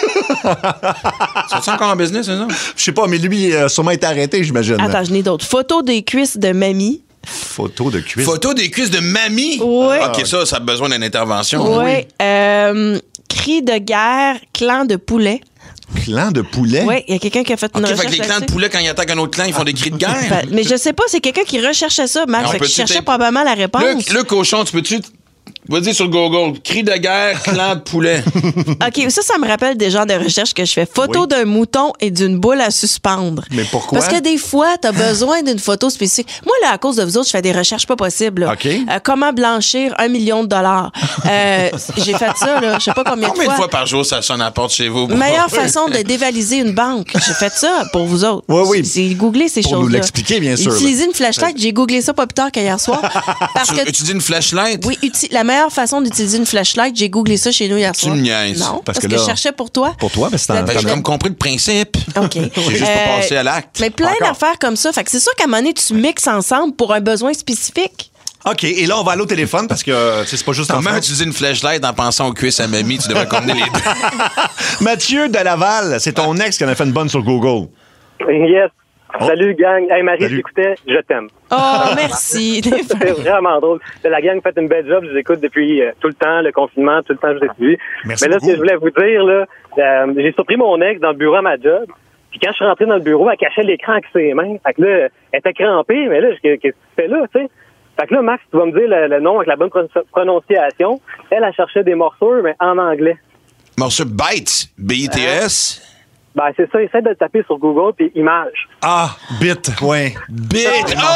Sont-ils encore en business, ça? je sais pas, mais lui, il a sûrement été arrêté, j'imagine. Attends, je n'ai d'autres. Photo des cuisses de mamie. Photo de cuisse. Photo des cuisses de mamie? Ouais. OK, ça, ça a besoin d'une intervention. Oui. Euh, cri de guerre, clan de poulet. Clan de poulet? Oui, il y a quelqu'un qui a fait une OK, fait recherche que les clans de là-dessus. poulet, quand ils attaquent un autre clan, ils font des cris de guerre. Ben, mais je sais pas, c'est quelqu'un qui recherchait ça, Max. On Fait peut-tu qu'il cherchait taper- probablement la réponse. Le, le cochon, tu peux-tu... Vas-y sur Google, cri de guerre, clan de poulet. OK, ça, ça me rappelle des genres de recherches que je fais. Photo Oui. d'un mouton et d'une boule à suspendre. Mais pourquoi? Parce que des fois, tu as besoin d'une photo spécifique. Moi, là, à cause de vous autres, je fais des recherches pas possibles. là. OK. Euh, comment blanchir un million de dollars? Euh, j'ai fait ça, là. Je sais pas combien, Combien de de fois. fois par jour ça sonne à la porte chez vous? Meilleure façon de dévaliser une banque. J'ai fait ça pour vous autres. Oui, oui. J'ai googlé ces Pour choses-là. nous l'expliquer, bien sûr, Utiliser une flashlight, j'ai googlé ça pas plus tard qu'hier soir. Parce que, Tu, tu dis une flashlight? oui, uti- la meilleure façon d'utiliser une flashlight, j'ai googlé ça chez nous hier Tu soir. me niaises. Non, Parce parce, que que, là- je cherchais pour toi. Pour toi, mais c'est en- Ben, Ben, j'ai comme compris le principe. OK. J'ai juste pas passé à l'acte. Mais plein Encore. d'affaires comme ça. Fait que c'est sûr qu'à un moment donné, tu mixes ensemble pour un besoin spécifique. OK, et là, on va aller au téléphone parce que euh, tu sais, c'est pas juste en Comment France. utiliser une flashlight en pensant aux cuisses à mamie? Tu devrais combiner les deux. Mathieu de Laval, c'est ton ex qui en a fait une bonne sur Google. Yes. Oh. Salut, gang. Hey, Marie, Salut. j'écoutais, je t'aime. Oh, merci. C'est vraiment drôle. La gang fait une belle job. Je vous écoute depuis euh, tout le temps, le confinement, tout le temps, je vous ai suivi. Merci Mais là, beaucoup. ce que je voulais vous dire, là, euh, j'ai surpris mon ex dans le bureau à ma job. Puis quand je suis rentré dans le bureau, elle cachait l'écran avec ses mains. Fait que là, elle était crampée. Mais là, je- qu'est-ce que tu fais là, tu sais? Fait que là, Max, tu vas me dire le, le nom avec la bonne pro- prononciation. Elle, elle cherchait des morsures, mais en anglais. Morceau Bytes, B I T S. Ben, c'est ça. Essaie de le taper sur Google, puis image. Ah, bit, ouais. Bit.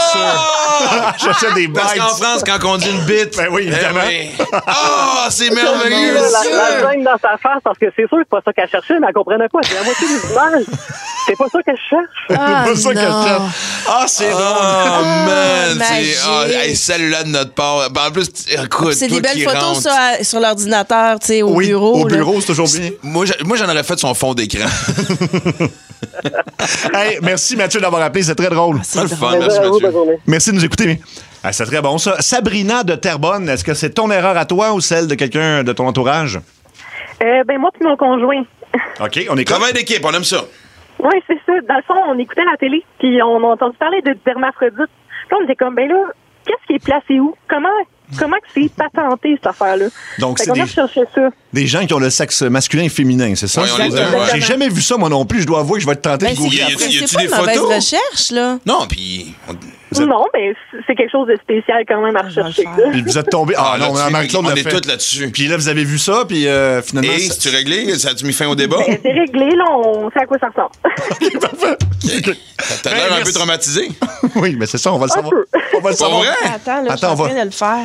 Ah! Oh! J'achète des Parce qu'en bites. France, quand on dit une bite. Ben oui, évidemment. Oh, c'est Là, merveilleux. la, la gêne dans sa face, parce que c'est sûr que c'est pas ça qu'elle cherchait, mais elle comprenait pas. C'est la moitié des images. C'est pas ça que je cherche. Ah, C'est pas ça qu'elle non. cherche. Ah, c'est Oh, drôle. man. magique. C'est, oh, hey, salut-là de notre part. Ben, en plus, t- écoute, C'est toi des belles qui photos rentres. sur, sur l'ordinateur, tu sais, au Oui, bureau. au là. bureau, c'est toujours bien. Moi, j'a- moi, j'en aurais fait son fond d'écran. Hey, merci Mathieu d'avoir appelé, c'est très drôle. C'est le fun, Mais merci à vous, bonne Mathieu. journée. Merci de nous écouter. Ah, c'est très bon ça. Sabrina de Terrebonne, est-ce que c'est ton erreur à toi ou celle de quelqu'un de ton entourage? Euh, ben moi puis mon conjoint. OK, on est comme... Travail d'équipe, on aime ça. Oui, c'est ça. Dans le fond, on écoutait la télé, puis on a entendu parler de dermaphrodite. Puis là, on était comme, ben là, qu'est-ce qui est placé où? Comment comment que c'est patenté, cette affaire-là? Donc, Fait c'est qu'on a des, recherché ça. des gens qui ont le sexe masculin et féminin, c'est ça? Oui, on les a, Euh, ouais. J'ai jamais vu ça, moi non plus. Je dois avouer que je vais être tenté Ben, de c'est googler Y a- après. y a- y a-tu c'est pas des une mauvaise photos? recherche, là. Non, puis on- Vous êtes- Non, mais c'est quelque chose de spécial quand même à rechercher. là. Puis vous êtes tombé. Ah, Ah, non, là-dessus, Marie-Claude on l'a est fait. tous là-dessus. Puis là, vous avez vu ça, puis euh, finalement. Et ça- c'est-tu réglé? Ça a-tu mis fin au débat? Ben, c'est réglé, là, on sait à quoi ça ressemble. T'as Ben, l'air un merci. peu traumatisé. Oui, mais c'est ça, on va le Un savoir. peu. On va le Pas savoir. vrai? Attends, là, je suis Attends, en on va- train de le faire.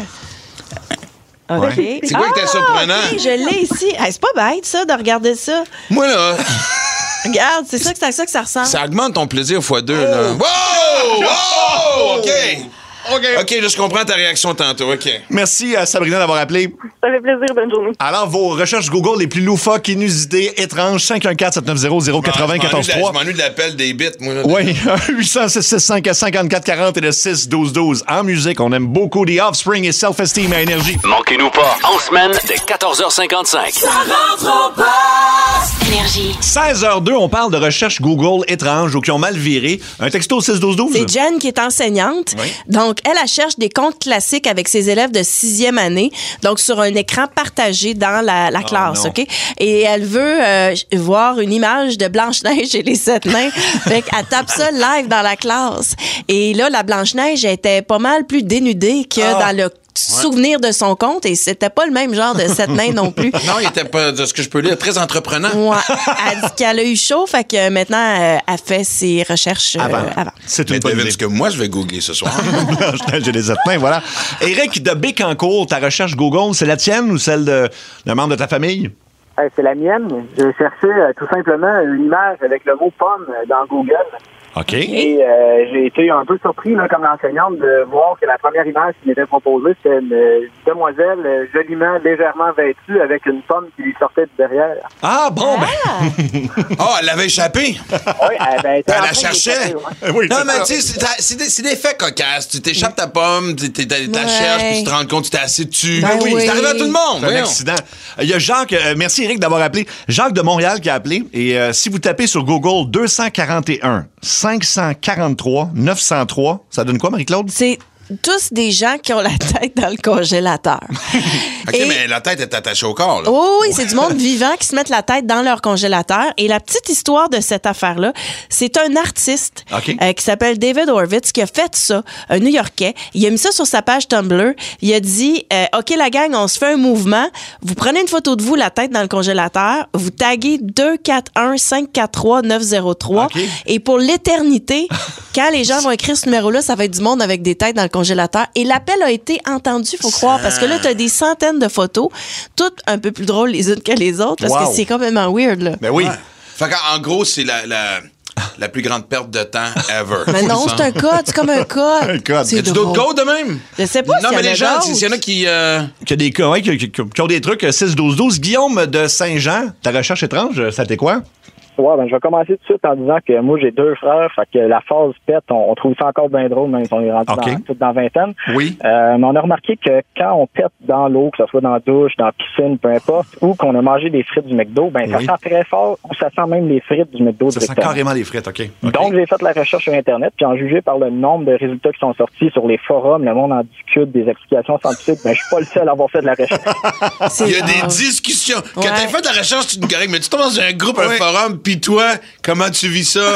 OK. Ouais. C'est quoi qui était surprenant? OK, je l'ai ici. Hey, c'est pas bête, ça, de regarder ça. Moi, là, Regarde, c'est ça que c'est à ça que ça ressemble. ça augmente ton plaisir fois deux, là. Wow! Wow! OK. OK. OK, là, je comprends ta réaction tantôt. OK. Merci à Sabrina d'avoir appelé. Ça fait plaisir, bonne journée. Alors, vos recherches Google les plus loufoques, inusitées, étranges, cinq un quatre, sept neuf zéro, zéro quatre zéro, Je quatorze m'ennuie de la- trois. Je m'ennuie de l'appel des bits, moi. Là. Oui, huit cent six cent cinq cinquante-quatre quarante et le six douze douze. En musique, on aime beaucoup The Offspring et Self-Esteem à Énergie. Manquez-nous pas, en semaine, dès quatorze heures cinquante-cinq. Ça rentre au poste. Énergie. seize heures deux, on parle de recherches Google étranges ou qui ont mal viré. Un texto six douze douze. C'est Jen qui est enseignante. Oui. Donc, elle, elle cherche des comptes classiques avec ses élèves de sixième année, donc sur un écran partagé dans la, la classe, non. OK? Et elle veut euh, voir une image de Blanche-Neige et les sept nains. Fait qu'elle tape ça live dans la classe. Et là, la Blanche-Neige était pas mal plus dénudée que Ah. dans le souvenir de son compte et c'était pas le même genre de sept nains non plus. Non, il était pas, de ce que je peux lire, très entreprenant. Ouais. Elle dit qu'elle a eu chaud, fait que maintenant, euh, elle fait ses recherches euh, Avant. avant. C'est Mais une bonne devine idée. ce que moi, je vais googler ce soir. J'ai des mains, voilà. Éric de Bécancourt, ta recherche Google, c'est la tienne ou celle de- d'un membre de ta famille? Euh, c'est la mienne. J'ai cherché euh, tout simplement une image avec le mot pomme euh, dans Google. OK. Et euh, j'ai été un peu surpris, là, comme enseignante, de voir que la première image qui m'était proposée, c'était une euh, demoiselle euh, joliment, légèrement vêtue avec une pomme qui lui sortait de derrière. Ah, bon, ben. Oh, elle l'avait échappé. Oui, elle, ben, était Elle en la train de cherchait. l'échapper, ouais. Oui, Non, c'est mais ça. tu sais, c'est ta- c'est des, c'est des faits cocasses. Tu t'échappes ta pomme, tu t'es- t'as- t'as Ouais. cherches, puis tu te rends compte que tu t'es assis dessus. Ben oui. C'est arrivé à tout le monde. C'est un voyons. accident. Il y a Jacques, euh, merci Eric d'avoir appelé. Jacques de Montréal qui a appelé. Et euh, si vous tapez sur Google deux cent quarante et un, cinq cent quarante-trois, neuf cent trois, ça donne quoi, Marie-Claude? C'est tous des gens qui ont la tête dans le congélateur. OK, Et- mais la tête est attachée au corps, là. Oh oui, c'est du monde vivant qui se mettent la tête dans leur congélateur. Et la petite histoire de cette affaire-là, c'est un artiste OK. euh, qui s'appelle David Horvitz qui a fait ça, un New-Yorkais. Il a mis ça sur sa page Tumblr. Il a dit, euh, OK, la gang, on se fait un mouvement. Vous prenez une photo de vous, la tête dans le congélateur. Vous taguez deux quatre un cinq quatre trois neuf zéro trois. OK. Et pour l'éternité, quand les gens vont écrire ce numéro-là, ça va être du monde avec des têtes dans le congélateur. Et l'appel a été entendu, faut croire, parce que là, tu as des centaines de photos, toutes un peu plus drôles les unes que les autres, parce Wow. que c'est complètement weird, là. Ben oui. Ouais. Fait qu'en en gros, c'est la, la, la plus grande perte de temps ever. Mais non, c'est un code, c'est comme un code. Un code. C'est Y a-tu drôle. d'autres codes de même? Je sais pas Non, s'il y mais en a les gens, d'autres. s'il y en a qui. euh, Qu'il y a des cas, ouais, qui, qui- qui ont des trucs euh, six douze douze. Guillaume de Saint-Jean, ta recherche étrange, ça t'est quoi? Ouais, ben, je vais commencer tout de suite en disant que moi, j'ai deux frères, fait que la phase pète, on, on trouve ça encore bien drôle, même si on est rendu OK. dans, tout dans vingtaine. Oui. Euh, mais on a remarqué que quand on pète dans l'eau, que ce soit dans la douche, dans la piscine, peu importe, ou qu'on a mangé des frites du McDo, ben, ça Oui. sent très fort, ou ça sent même les frites du McDo Ça sent directement. carrément les frites, OK. OK. Donc, j'ai fait la recherche sur Internet, puis en jugé par le nombre de résultats qui sont sortis sur les forums, le monde en discute, des explications scientifiques, ben, je suis pas le seul à avoir fait de la recherche. C'est Il y a des drôle. discussions. Quand Ouais. t'as fait de la recherche, tu te correct, mais tu tombes dans un groupe, un Ouais. forum, puis toi, comment tu vis ça?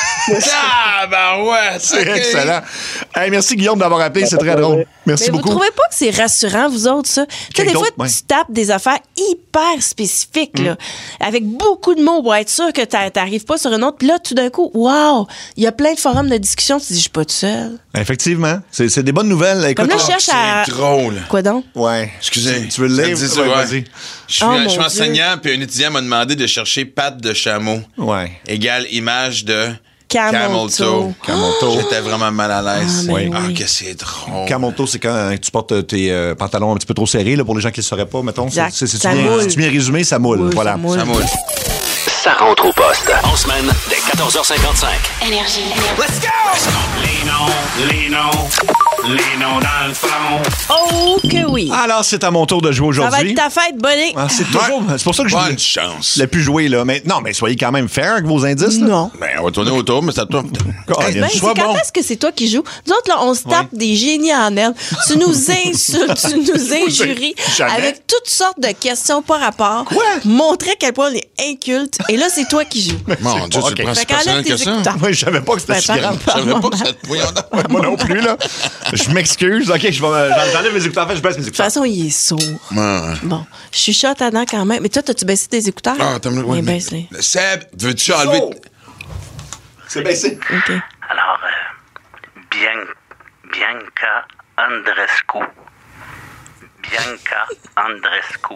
Ah, ben ouais, C'est excellent. Hey, merci Guillaume d'avoir appelé, c'est Ça très fait drôle. plaisir. Merci Mais beaucoup. vous trouvez pas que c'est rassurant, vous autres, ça? Tu sais, Quelque des fois, d'autre, ouais. tu tapes des affaires hyper spécifiques, Mm. là, avec beaucoup de mots pour être sûr que t'a- t'arrives pas sur une autre. Puis là, tout d'un coup, wow! Il y a plein de forums de discussion. Tu te dis, je suis pas tout seul. Effectivement. C'est c'est des bonnes nouvelles. Écoute, Comme là, je ah, cherche à. C'est drôle. Quoi donc? Ouais. Excusez. Tu, tu veux le Ça lire? dit ça, Ouais, ouais. vas-y. Je suis, Oh, je suis mon enseignant, puis un étudiant m'a demandé de chercher patte de chameau Ouais. égale image de Camel camel toe. toe. Camel toe. J'étais vraiment mal à l'aise. Ah, mais Ah, oui. que c'est drôle. Camonto, c'est quand euh, tu portes tes euh, pantalons un petit peu trop serrés, là, pour les gens qui ne le sauraient pas, mettons. Exact. C'est- c'est- Ça C'est-tu bien, moule. c'est-tu bien résumé, ça moule. Oui, voilà. ça moule. Ça moule. Ça rentre au poste. En semaine, dès quatorze heures cinquante-cinq. Énergie. Let's go! Les noms, les noms, Les noms dans le front. Oh que oui. Alors, c'est à mon tour de jouer Ça va aujourd'hui. être ta fête, Bonnie. Ah, c'est toujours. C'est pour ça que je Bonne ne chance. l'ai plus joué, là. Mais, non, mais soyez quand même fair avec vos indices. Là. Non. Ben, on va tourner autour, mais c'est à toi. Hey, Ben, c'est sois quand bon. est-ce que c'est toi qui joues? Nous autres, là, on se tape des génies en herbe. Tu nous insultes, tu nous injuries Jamais. avec toutes sortes de questions par rapport. Quoi? Montrer à quel point on est inculte. Et là, c'est toi qui joues. Mon Dieu, Ok. tu le prends Fait si qu'enlève personnel tes que ça. écouteurs. Moi, je savais pas que c'était Ben, si par grave. rapport- Je savais pas que ça te... Voyons donc. Ouais, moi non plus, là. Je m'excuse. OK, je vais, j'en- j'enlève mes écouteurs. En fait, je baisse mes De toute écouteurs. façon, il est sourd. Ouais, ouais. Bon, je suis chuchote à dents quand même. Mais toi, t'as-tu baissé tes écouteurs? Ah, attends, ouais, Oui, mais- baisse-les. Seb, veux-tu enlever... Oh! C'est baissé. OK. Alors, euh, Bian- Bianca Andrescu. Bianca Andrescu.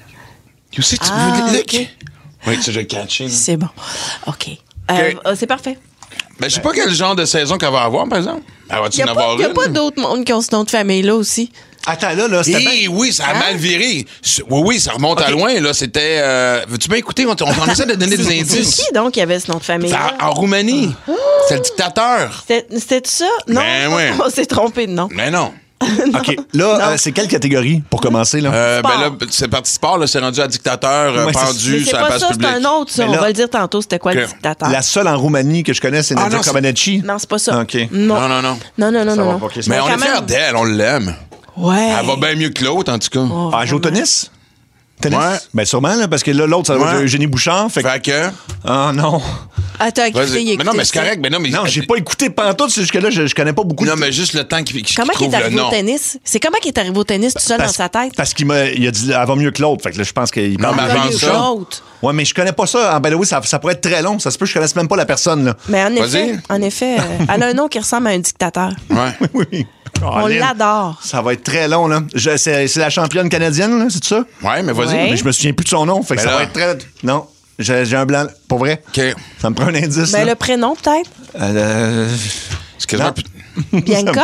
Tu sais, tu Ah, veux le ok. lick? Oui, ça, je le catché. là. C'est bon. OK. Euh, euh, c'est parfait. Ben, je sais pas quel genre de saison qu'elle va avoir, par exemple. Elle va-tu Il n'y en a, pas- avoir y a une? pas d'autres mondes qui ont ce nom de famille-là aussi. Attends, là, là, c'était Eh bien. oui, ça a Hein? mal viré. C'est- Oui, oui, ça remonte à loin, là. C'était... euh, Veux-tu bien écouter? On, t- on essaie de donner des C'est indices. qui donc qui avait ce nom de famille? C'est en, en Roumanie. C'est le dictateur. C'était c'était ça? Non? Ben ouais. On s'est trompé de nom. Mais non. OK. Là, euh, c'est quelle catégorie pour commencer, là? Euh, ben Sport. là, c'est parti sport, là. C'est rendu à dictateur euh, Ouais, c'est- Mais pendu c'est sur la pas place ça, c'est publique. un autre, ça. Mais On là- va le dire tantôt, c'était quoi Ok. le dictateur? La seule en Roumanie que je connais, c'est Ah, Nadia non, c'est- Comaneci. Non, c'est pas ça. OK. Non. Non, non, non. Non, non, non, Ça non. va non. pas, OK, c'est Mais on quand est fiers même- d'elle, on l'aime. Ouais. Elle va bien mieux que l'autre, en tout cas. Oh, Ah, elle joue au vraiment. tennis? Tennis? Ouais. Ben sûrement, là, parce que là, l'autre, ça va Ouais. être Eugénie Bouchard. Fait que... Fait que... Ah non. Attends, écoutez, Vas-y. il Mais non, mais c'est correct. Mais non, mais... Non, j'ai pas écouté pantoute. c'est Jusque-là, je, je connais pas beaucoup Non, de... mais juste le temps qu'il qu'il Comment il trouve est le arrivé au nom. tennis? C'est comment qu'il est arrivé au tennis tout seul Parce- dans sa tête? Parce qu'il m'a il a dit elle va mieux que l'autre. Fait que là, je pense qu'il Non, parle mais de- avant Mieux que ça- l'autre. Ouais, mais je connais pas ça. Ah, ben oui, ça, ça pourrait être très long. Ça se peut que je connaisse même pas la personne, là. Mais en Vas-y. effet, en effet, euh, elle a un nom qui ressemble à un dictateur. Ouais. Oui. On Colin. l'adore. Ça va être très long, là. Je- C'est c'est la championne canadienne, là, c'est ça? Ouais, mais vas-y. Ouais. Mais je me souviens plus de son nom. Fait que Ben ça là. va être très. Non. J'ai j'ai un blanc. Pour vrai? OK. Ça me prend un indice. Ben, là. le prénom, peut-être? Euh, C'est quasiment... Non. plus- Bianca?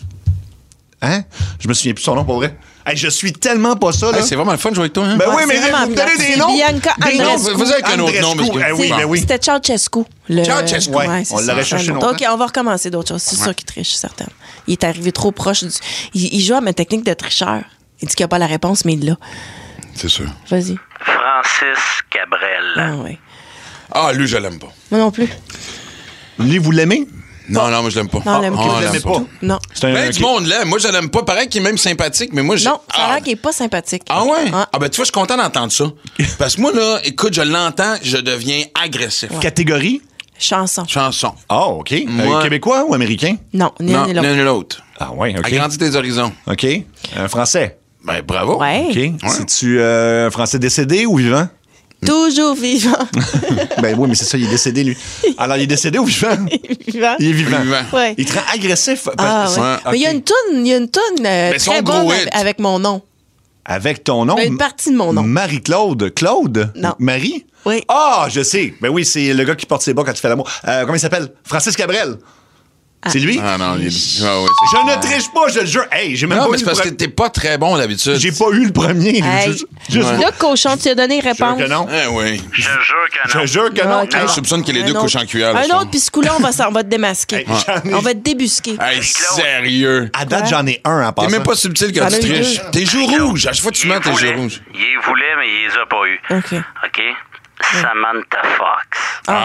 Hein? Je me souviens plus de son nom, pour vrai. Hey, je suis tellement pas ça, là. Hey, c'est vraiment le fun de jouer avec toi, hein? Ben Ouais, oui, mais c'est là, vraiment vous me donnez plate. des C'est noms. Bianca Des noms. Andreescu. Vas-y avec un autre nom. parce que- Eh oui, Bon. ben oui. C'était Ceausescu. Le... Ceausescu. Ouais, c'est on ça, l'aurait c'est cherché un autre. longtemps. OK, on va recommencer d'autres choses. C'est sûr qu'il triche, je suis certaine. Il est arrivé trop proche du... Il, il joue à ma technique de tricheur. Il dit qu'il n'a pas la réponse, mais il l'a. C'est sûr. Vas-y. Francis Cabrel. Ah oui. Ah, lui, je l'aime pas. Moi non plus. Lui, vous l'aimez? Non, non, moi, je l'aime pas. Non, on l'aime Ah, pas. on Vous l'aime l'aimez pas. pas? Non. C'est un. Ben, ok. du monde l'aime. Moi, je l'aime pas. Pareil qu'il est même sympathique, mais moi, j'ai... Non, ça a ah. l'air qu'il n'est pas sympathique. Ah ouais? Ah. Ah ben tu vois, je suis content d'entendre ça. Parce que moi, là, écoute, je l'entends, je deviens agressif. Catégorie? Chanson. Chanson. Ah, OK. Euh, Moi- Québécois ou américain? Non, ni Non, l'un ni l'autre. l'un ni l'autre. Ah, ouais, OK. Agrandis tes horizons. OK. Un français. Ben, bravo. Ouais. OK. C'est-tu euh, un français décédé ou vivant? Toujours vivant. Ben oui, mais c'est ça, il est décédé, lui. Alors, il est décédé ou vivant? vivant. Il est vivant. Vivant. Ouais. Il te rend agressif. Ah, parce- ouais. Ouais, Mais il y a OK. une toune, il y a une toune euh, Mais son très gros bonne hit. avec, avec mon nom. Avec ton nom? Une partie de mon nom. Marie-Claude. Claude? Non. Marie? Oui. Ah, je sais. Ben oui, c'est le gars qui porte ses bas quand il fait l'amour. Euh, comment il s'appelle? Francis Cabrel. C'est lui? Ah non, il est... Ah, ouais, Je c'est... ne triche pas, je le jure. Hey, j'ai même Non, pas mais eu c'est le parce que pre- t'es pas très bon d'habitude. J'ai pas eu le premier. Hey. Juste- juste- Ouais. Là, cochon, tu as donné Jure réponse. que non. Ah oui. Je jure que non. Je jure que non. Ah, ok. Hey, je soupçonne que les Un deux autre. couchent en cuillère. le Un soir. autre, puis ce coup-là, on va, s'en- on va te démasquer. Hey, j'en ai- On va te débusquer. Hey, sérieux. À date, Ouais. j'en ai un en T'es passant. même pas subtil quand J'en ai tu eu triches. deux. Tes joues rouges. À chaque fois que tu Il mens, tes voulait, joues rouges. Il les voulait, mais il les a pas eu. OK. OK? Samantha Fox.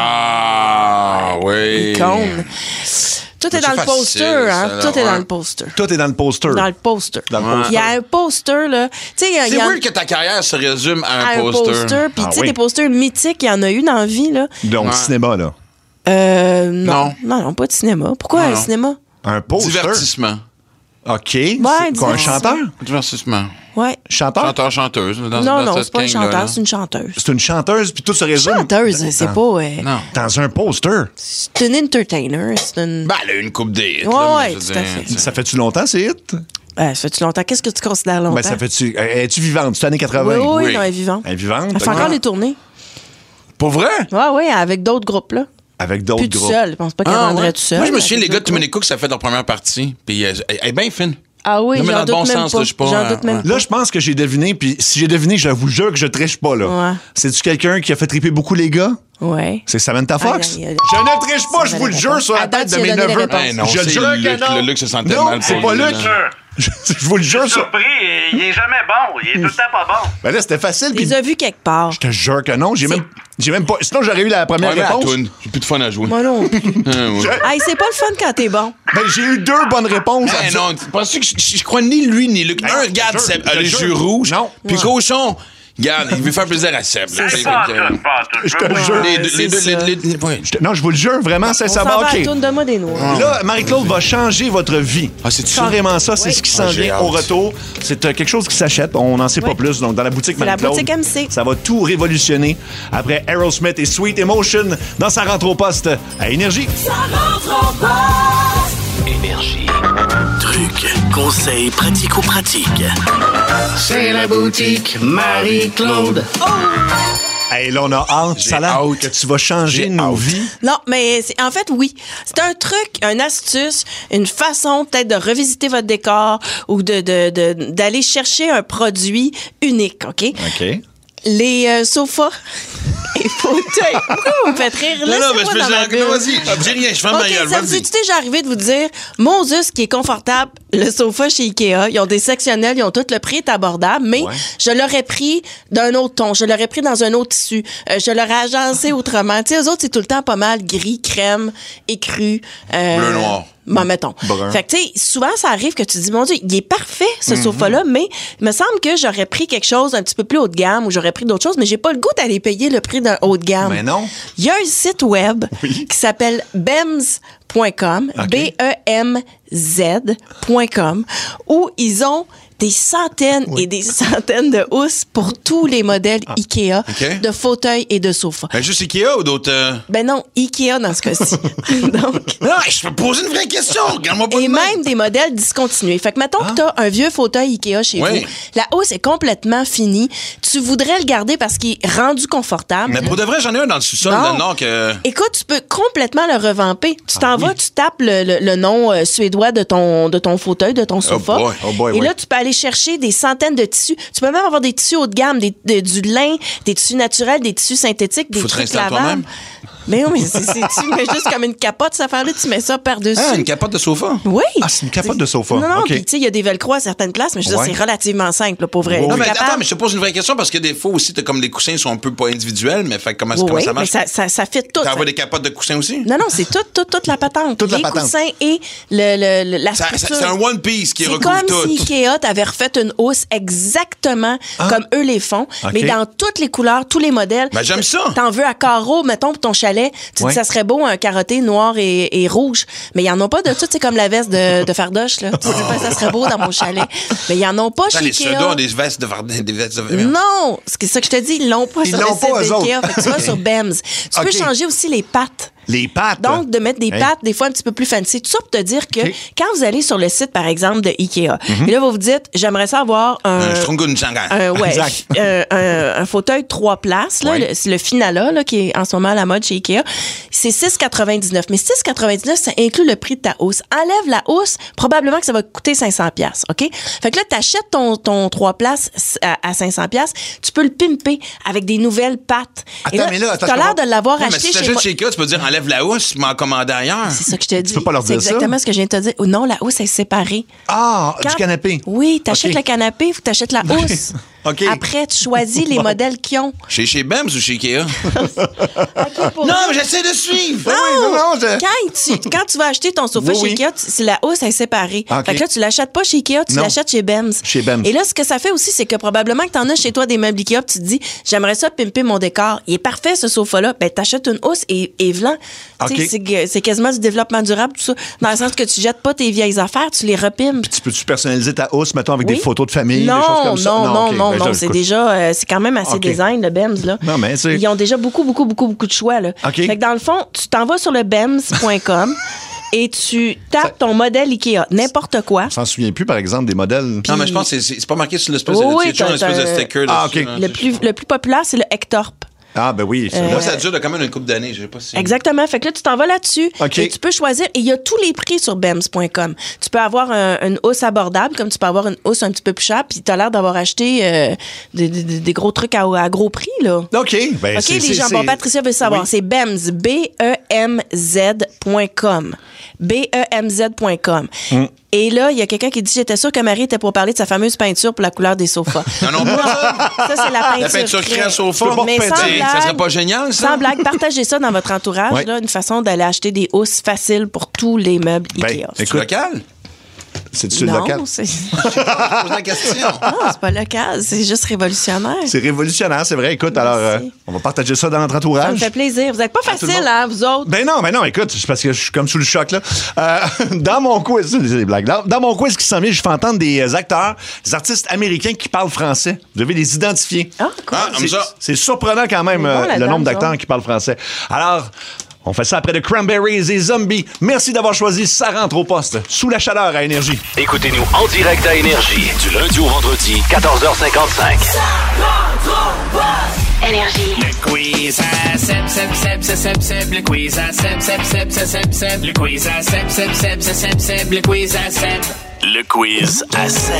Ah, oui. Icône. Tout est C'est dans le facile, poster, hein? ça, là, Tout est ouais. dans le poster. Tout est dans le poster. Dans le poster. Dans le Ouais. poster. Il y a un poster, là. Tu sais, il y a, il C'est y a weird que ta carrière se résume à un, un poster. poster. Puis, Ah tu sais, oui. des posters mythiques, il y en a eu dans la vie, là. Donc, Ouais. cinéma, là. Euh, non. Non. Non, non, pas de cinéma. Pourquoi Non, un non. cinéma? Un poster. Divertissement. OK. C'est quoi, un divertissement. chanteur? Divertissement. Ouais. Chanteur? Chanteur, chanteuse. Dans, non, dans non, cette c'est pas une gang-là, chanteuse, là. c'est une chanteuse. C'est une chanteuse, puis tout se résume. Chanteuse, c'est dans, pas. euh, Non. Dans un poster. c'est une entertainer. C'est une. Ben, elle a une coupe des hits. Ouais, là, mais ouais, je veux tout à dire, fait. tu sais. Ça fait-tu longtemps, c'est hit? Euh, ça fait-tu longtemps? Qu'est-ce que tu considères longtemps? Ben, ça fait-tu. euh, Es-tu vivante? C'est années Oui, quatre-vingts? oui, Oui. non, elle est vivante. Elle est vivante? Elle fait ok. encore les tournées. Pour vrai? Oui, oui, avec d'autres groupes, là. Avec d'autres Plus tout groupes. seul. Je pense pas qu'elle Ah, vendrait ouais. tout seul. Moi, je me souviens, avec les gars de d'autres Too Many Cooks, ça fait leur première partie. Puis euh, elle elle est bien fine. Ah oui, Non, mais j'en dans le doute bon même sens, pas. là, je suis pas, J'en euh, doute même ouais. pas. Là, je pense que j'ai deviné, puis si j'ai deviné, je vous jure que je triche pas, là. Ouais. C'est-tu quelqu'un qui a fait triper beaucoup les gars? Ouais. C'est Samantha Fox? Aïe, aïe, aïe. Je ne triche pas, je vous le jure, sur la Attends, tête de tu mes as donné les neveux. réponses. Ben non, je le c'est jure Luc. que non. Le Luc se sentait Non, mal c'est pour pas lui, Luc. là. Je, je vous le jure, ça. Surpris, il est jamais bon. Il est tout le temps pas bon. Ben là, c'était facile. Tu puis les as vus quelque part. Je te jure que non. J'ai même, j'ai même pas. Sinon, j'aurais eu la première Ouais, mais à réponse. toune. J'ai plus de fun à jouer. Moi non. Hein, ouais. Hey, c'est pas le fun quand t'es bon. Ben, j'ai eu deux bonnes réponses. Ben non, penses-tu que je, je crois ni lui ni Luc? Un, regarde, je te Seb jure, a les je te yeux jure. rouges. Non. Puis Cochon, regarde, il veut faire plaisir à Seb. là. C'est Fait pas que, tout, pas tout. Je te jure. Les deux, c'est les deux, ça. les- les- ouais. Je te- Non, je vous le jure, vraiment, c'est On ça s'en va. va à OK. la toune de moi des noirs. Là, Marie-Claude va changer votre vie. Ah, c'est-tu ça? Carrément ça, c'est Oui. ce qui Ah, s'en j'ai vient hâte. au retour. C'est euh, quelque chose qui s'achète, on n'en sait pas Oui. plus. Donc, dans la boutique C'est la Marie-Claude, boutique M C. ça va tout révolutionner. Après Aerosmith et Sweet Emotion, dans sa rentre au poste à Énergie. Ça rentre au poste. Énergie. Trucs, conseils pratico-pratiques. C'est la boutique Marie-Claude. Hey, là, on a hâte, J'ai ça a l'air hâte. que tu vas changer J'ai nos hâte. vies. Non, mais c'est- en fait, oui. C'est un truc, une astuce, une façon peut-être de revisiter votre décor ou de, de, de- d'aller chercher un produit unique, OK? OK. Les euh, sofas et fauteuils. Pourquoi vous me faites rire? Non, non, mais Laissez-moi je dans ma fais bulle. ça. Vas-y, je dis rien, je ferme ma OK, gueule, ça vous vas-y. est déjà arrivé de vous dire, mon Dieu, ce qui est confortable, le sofa chez Ikea, ils ont des sectionnels, ils ont tout, le prix est abordable, mais Ouais. je l'aurais pris d'un autre ton, je l'aurais pris dans un autre tissu, euh, je l'aurais agencé autrement. Tu sais, eux autres, c'est tout le temps pas mal gris, crème, écru. euh, Bleu noir. Bon, mettons. Brun. Fait que, tu sais, souvent, ça arrive que tu te dis, mon Dieu, il est parfait, ce Mhm. sofa-là, mais il me semble que j'aurais pris quelque chose un petit peu plus haut de gamme ou j'aurais pris d'autres choses, mais j'ai pas le goût d'aller payer le prix d'un haut de gamme. Mais non. Il y a un site web qui s'appelle bems point com, OK. B E M Z point com, où ils ont des centaines et des centaines de housses pour tous les modèles Ikea OK. de fauteuils et de sofas. Ben, juste Ikea ou d'autres. euh? Ben non, Ikea dans ce cas-ci. Donc, Non, je peux poser une vraie question. Regarde-moi pas et de main. même des modèles discontinués. Fait que mettons que t'as un vieux fauteuil Ikea chez Oui. vous, la housse est complètement finie, tu voudrais le garder parce qu'il est rendu confortable. Mais pour de vrai, j'en ai un dans le sous-sol Non. dans le Nord que. Écoute, tu peux complètement le revamper. Tu Ah t'en vas, tu tapes le, le- le nom euh, suédois de ton, de ton fauteuil, de ton sofa. boy. Oh boy, et oui. là, tu peux aller chercher des centaines de tissus. Tu peux même avoir des tissus haut de gamme, des, de- du lin, des tissus naturels, des tissus synthétiques, des Faut te trucs réinstaller lavables. toi-même. Mais non, mais c'est, c'est- tu mets juste comme une capote, cette affaire-là, tu mets ça par-dessus. Ah, une capote de sofa. Oui. Ah, c'est une capote de sofa. Non, non, OK. puis tu sais, il y a des velcro à certaines places, mais je veux Ouais. dire, c'est relativement simple, là, pour vrai. Oui, Non, T'es mais capable- attends, mais je te pose une vraie question parce que des fois aussi, t'as comme les coussins sont un peu pas individuels, mais fait comment, Oui, comment oui, ça mais marche? ça, ça, ça fait tout. T'envoies ça. des capotes de coussins aussi? Non, non, c'est tout, tout, toute la patente. Toute la les patente. coussins et le, le, le- la Ça- ça- structure. c'est un one piece qui C'est recouvre comme tout. si Ikea t'avait refait une housse exactement comme eux les font, OK. mais dans toutes les couleurs, tous les modèles. Ben, j'aime ça. T'en veux à carreaux, mettons, pour ton chalet. Tu Ouais. dis, ça serait beau, un carotté noir et, et rouge. Mais ils en ont pas de tout. C'est comme la veste de, de Fardoche, là. Tu dis pas, ça serait beau dans mon chalet. Mais ils en ont pas Attends, chez les Ikea. pseudos ont des vestes de Varden- des vestes de. Non, c'est ça que je te dis, ils l'ont pas Ils sur l'ont le site pas, eux d'Ikea. autres. Fait que tu vas sur Bems. Tu peux OK. changer aussi les pattes. Les pattes. Donc, de mettre des Hey. pattes, des fois un petit peu plus fancy. Tout ça pour te dire que OK. quand vous allez sur le site, par exemple, de Ikea, et là, vous vous dites, j'aimerais ça avoir un. Un Strungun Shanghai. un, ouais, Exact. un, un- un fauteuil trois places, là, Ouais. le, c'est le Finala, là, qui est en ce moment à la mode chez Ikea. C'est six quatre-vingt-dix-neuf. Mais six quatre-vingt-dix-neuf, ça inclut le prix de ta housse. Enlève la housse, probablement que ça va te coûter cinq cents piastres, OK? Fait que là, t'achètes ton, ton trois places à, à cinq cents piastres, tu peux le pimper avec des nouvelles pattes. Attends, Et là, mais là, attends, t'as je l'air comprends. de l'avoir Ouais, mais acheté si chez t'achètes moi. chez Ikea, tu peux dire enlève la housse, m'en commander ailleurs. C'est ça que je te dis. peux pas leur C'est dire ça? exactement ce que je viens de te dire. Oh non, la housse est séparée. Ah, Quand- du canapé. Oui, t'achètes OK. le canapé, faut t'achètes la housse. OK. Après, tu choisis les Bon. modèles qu'ils ont. Chez, chez Bems ou chez Ikea? OK, pour Non, vrai. mais j'essaie de suivre. non, non, je- Quand, tu, quand tu vas acheter ton sofa Oui, chez oui. Ikea, tu- c'est la housse est séparée. OK. Fait que là, tu l'achètes pas chez Ikea, tu Non. l'achètes chez Bems. Chez Bems. Et là, ce que ça fait aussi, c'est que probablement que tu en as chez toi des meubles Ikea, puis tu te dis, j'aimerais ça pimper mon décor. Il est parfait, ce sofa-là. Ben, t'achètes une housse et, et vlan. Tu sais, OK. c'est que- C'est quasiment du développement durable, tout ça. Dans le sens que tu jettes pas tes vieilles affaires, tu les repimes. Tu peux-tu personnaliser ta housse, mettons, avec Oui. des photos de famille, non, des choses comme ça? non, non, OK. non, Ben, non, je- c'est écoute, déjà, euh, c'est quand même assez OK. design, le Bems, là. Non, mais c'est- Ils ont déjà beaucoup, beaucoup, beaucoup, beaucoup de choix, là. OK. Fait que dans le fond, tu t'en vas sur le bems point com et tu tapes ton modèle Ikea, n'importe quoi. Je m'en souviens plus, par exemple, des modèles. Non, mais je pense que c'est- c'est c'est pas marqué sur l'espèce Oui, de. oui, Il y a toujours t'as- une espèce de t'as- sticker Ah, dessus, OK. là. Le plus, le plus populaire, c'est le Hectorp. Ah, ben oui. Euh, Moi, ça dure de quand même une couple d'années. Je sais pas si... Exactement. Fait que là, tu t'en vas là-dessus. OK. Et tu peux choisir. Et il y a tous les prix sur B E M S point com. Tu peux avoir un- une housse abordable, comme tu peux avoir une housse un petit peu plus chère, puis tu as l'air d'avoir acheté euh, des, des- des gros trucs à, à gros prix, là. OK. Ben, OK, c'est- les c'est- gens, c'est- bon, Patricia veut savoir. Oui. C'est B E M S, B E M Z point com. B E M Z point com. Mm. Et là, il y a quelqu'un qui dit, j'étais sûre que Marie était pour parler de sa fameuse peinture pour la couleur des sofas. Non, non, pas ça. Ça, c'est la peinture. La peinture craie. craie sofa. Tu peux pas Mais sans repeindre. blague, Ça serait pas génial, ça? Sans blague, partagez ça dans votre entourage. Ouais. Là, une façon d'aller acheter des housses faciles pour tous les meubles Ben, Ikea. C'est écoute, local? c'est-tu non, local? c'est Je pose la question. non, c'est pas local. C'est juste révolutionnaire. C'est révolutionnaire, c'est vrai. Écoute, alors, euh, Merci. on va partager ça dans notre Ça me entourage. fait plaisir. Vous n'êtes pas tout le facile, monde. hein, vous autres? Ben non, ben non, écoute, c'est parce que je suis comme sous le choc, là. Euh, dans mon quiz, c'est des blagues. Dans, dans mon quiz qui s'en vient, je fais entendre des euh, acteurs, des artistes américains qui parlent français. Vous devez les identifier. Ah, cool. Ah, comme C'est- ça. C'est surprenant quand même, On est bon euh, le là-dedans, nombre nous d'acteurs autres. qui parlent français. Alors, on fait ça après de Cranberries et Zombies. Merci d'avoir choisi Ça rentre au poste, sous la chaleur à Énergie. Écoutez-nous en direct à Énergie, du lundi au vendredi, quatorze heures cinquante-cinq. Énergie. Le quiz à Seb, Seb, Seb, Seb, Seb, Seb. Le quiz à Seb, Seb, Seb, Seb, Seb, Seb. Le quiz à Seb, Seb, Seb, Seb, Seb, Seb. Le quiz à Seb. Le quiz à Seb.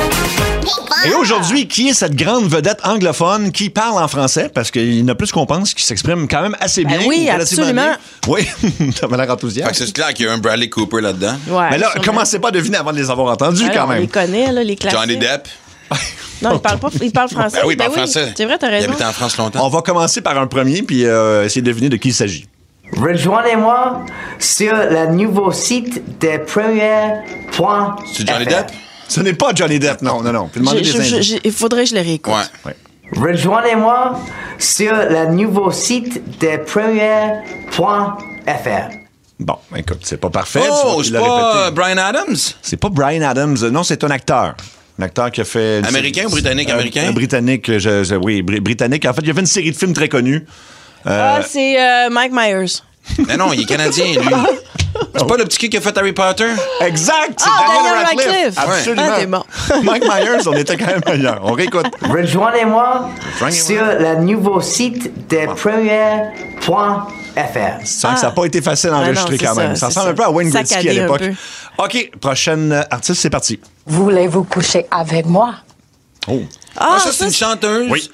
Et aujourd'hui, qui est cette grande vedette anglophone qui parle en français? Parce qu'il y en a plus qu'on pense, qui s'exprime quand même assez Ben bien. oui, ou relativement absolument. bien. Oui, ça m'a l'air Fait que enthousiaste. c'est clair qu'il y a un Bradley Cooper là-dedans. Ouais, Mais là, sûrement. commencez pas à deviner avant de les avoir entendus Alors, quand on les même. connaît, là, les classiques. Johnny Depp. Non, il parle pas, il parle français. Ben oui, il parle Ben français. C'est vrai, t'as Il raison. habitait en France longtemps. On va commencer par un premier, puis euh, essayer de deviner de qui il s'agit. Rejoignez-moi sur le nouveau site de première point f r. C'est Johnny Depp? Ce n'est pas Johnny Depp, non, non, non. Puis demander Je- des je- indices. je- Il faudrait que je le réécoute. Ouais. Rejoignez-moi sur le nouveau site de première point f r. Bon, écoute, c'est pas parfait. tu Oh, vois, c'est il l'a pas répété. euh, Bryan Adams? C'est pas Bryan Adams. Non, c'est un acteur. Un acteur qui a fait... Américain ou britannique? Euh, Américain? un britannique, je, je- oui, bri- britannique. En fait, il a fait une série de films très connus. Euh, Ah, c'est euh, Mike Myers. Mais non, il est canadien, lui. C'est pas le petit kid qui a fait Harry Potter? Exact! C'est Ah, Daniel Daniel Radcliffe. Radcliffe. Absolument. Ah, t'es bon. Mike Myers, on était quand même meilleur. On réécoute. Rejoignez-moi Rejoignez-moi. sur le nouveau site de première point f r. Ça n'a pas été facile à Ah enregistrer non, c'est quand même. ça, Ça c'est ressemble ça. un peu à Wayne Gretzky à Saccadé un l'époque. peu. OK, prochaine euh, artiste, c'est parti. Voulez-vous coucher avec moi? Oh. Ah, Ah, ça, c'est une chanteuse? Oui.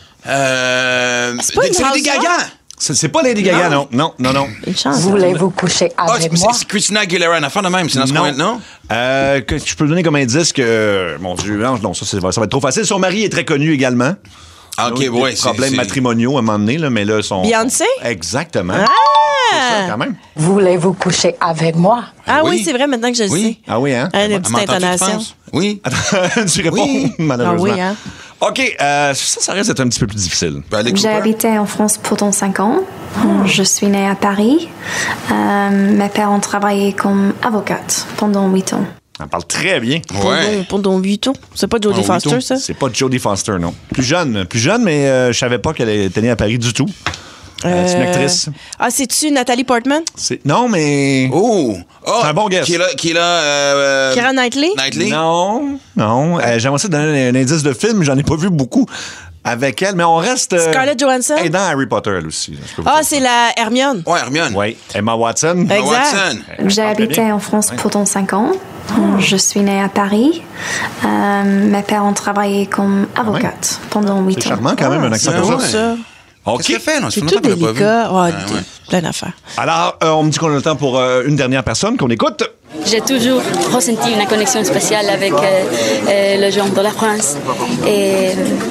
Euh. C'est pas une c'est Lady house Gaga! C'est c'est pas Lady Gaga, non. Non, non, non. Une chance. Voulez-vous coucher Ah, avec c'est moi? c'est Christina Aguilera, une affaire de même. C'est dans ce Non. coin non? Euh, que je peux donner comme indice que... euh, Mon Dieu, non, non ça, c'est- ça va être trop facile. Son mari est très connu également. Ah, ok, Des ouais. c'est- problèmes c'est- matrimoniaux à un moment donné, là, mais là, son... Beyoncé? Exactement. Ah! C'est ça, quand même. Voulez-vous coucher avec moi? Ah oui, Oui. c'est vrai, maintenant que je le Oui. sais. Ah oui, hein? Ah, une Elle petite m'a entendu, tu intonation. penses? Oui. Attends, tu réponds, Oui. malheureusement. Ah oui, hein? OK, euh, ça, ça risque d'être un petit peu plus difficile. Bradley J'ai Cooper. habité en France pendant cinq ans. Je suis née à Paris. Euh, mes parents travaillaient comme avocates pendant huit ans. Elle parle très bien. Ouais. Pendant huit ans. C'est pas Jodie Ah, huit Foster, ans. ça? C'est pas Jodie Foster, non. Plus jeune, plus jeune, mais euh, je savais pas qu'elle était née à Paris du tout. Euh, C'est une actrice. Ah, c'est-tu Nathalie Portman? C'est- Non, mais... Oh! Oh! C'est un bon guess. Qui est là? Qui est là euh, Keira Knightley? Knightley? Non, non. Euh, J'aimerais ça donner un indice de film, j'en ai pas vu beaucoup avec elle, mais on reste... euh, Scarlett Johansson? Elle est dans Harry Potter, elle aussi. je peux vous Ah, dire c'est la Hermione. Ouais, Hermione. Oui, Emma Watson. Exact. Watson. J'ai habité en France pendant cinq ans. Je suis née à Paris. Euh, mes parents travaillaient comme avocates pendant huit ans. C'est charmant quand même, un accent Ah, comme ouais. ça. OK. Qu'est-ce qu'elle fait? Non, C'est longtemps tout qu'on l'a pas vu. délicat. Ouais, Ouais, d- ouais. plein d'affaires. Alors, euh, on me dit qu'on a le temps pour euh, une dernière personne qu'on écoute. J'ai toujours ressenti une connexion spéciale avec euh, euh, le genre de la France et,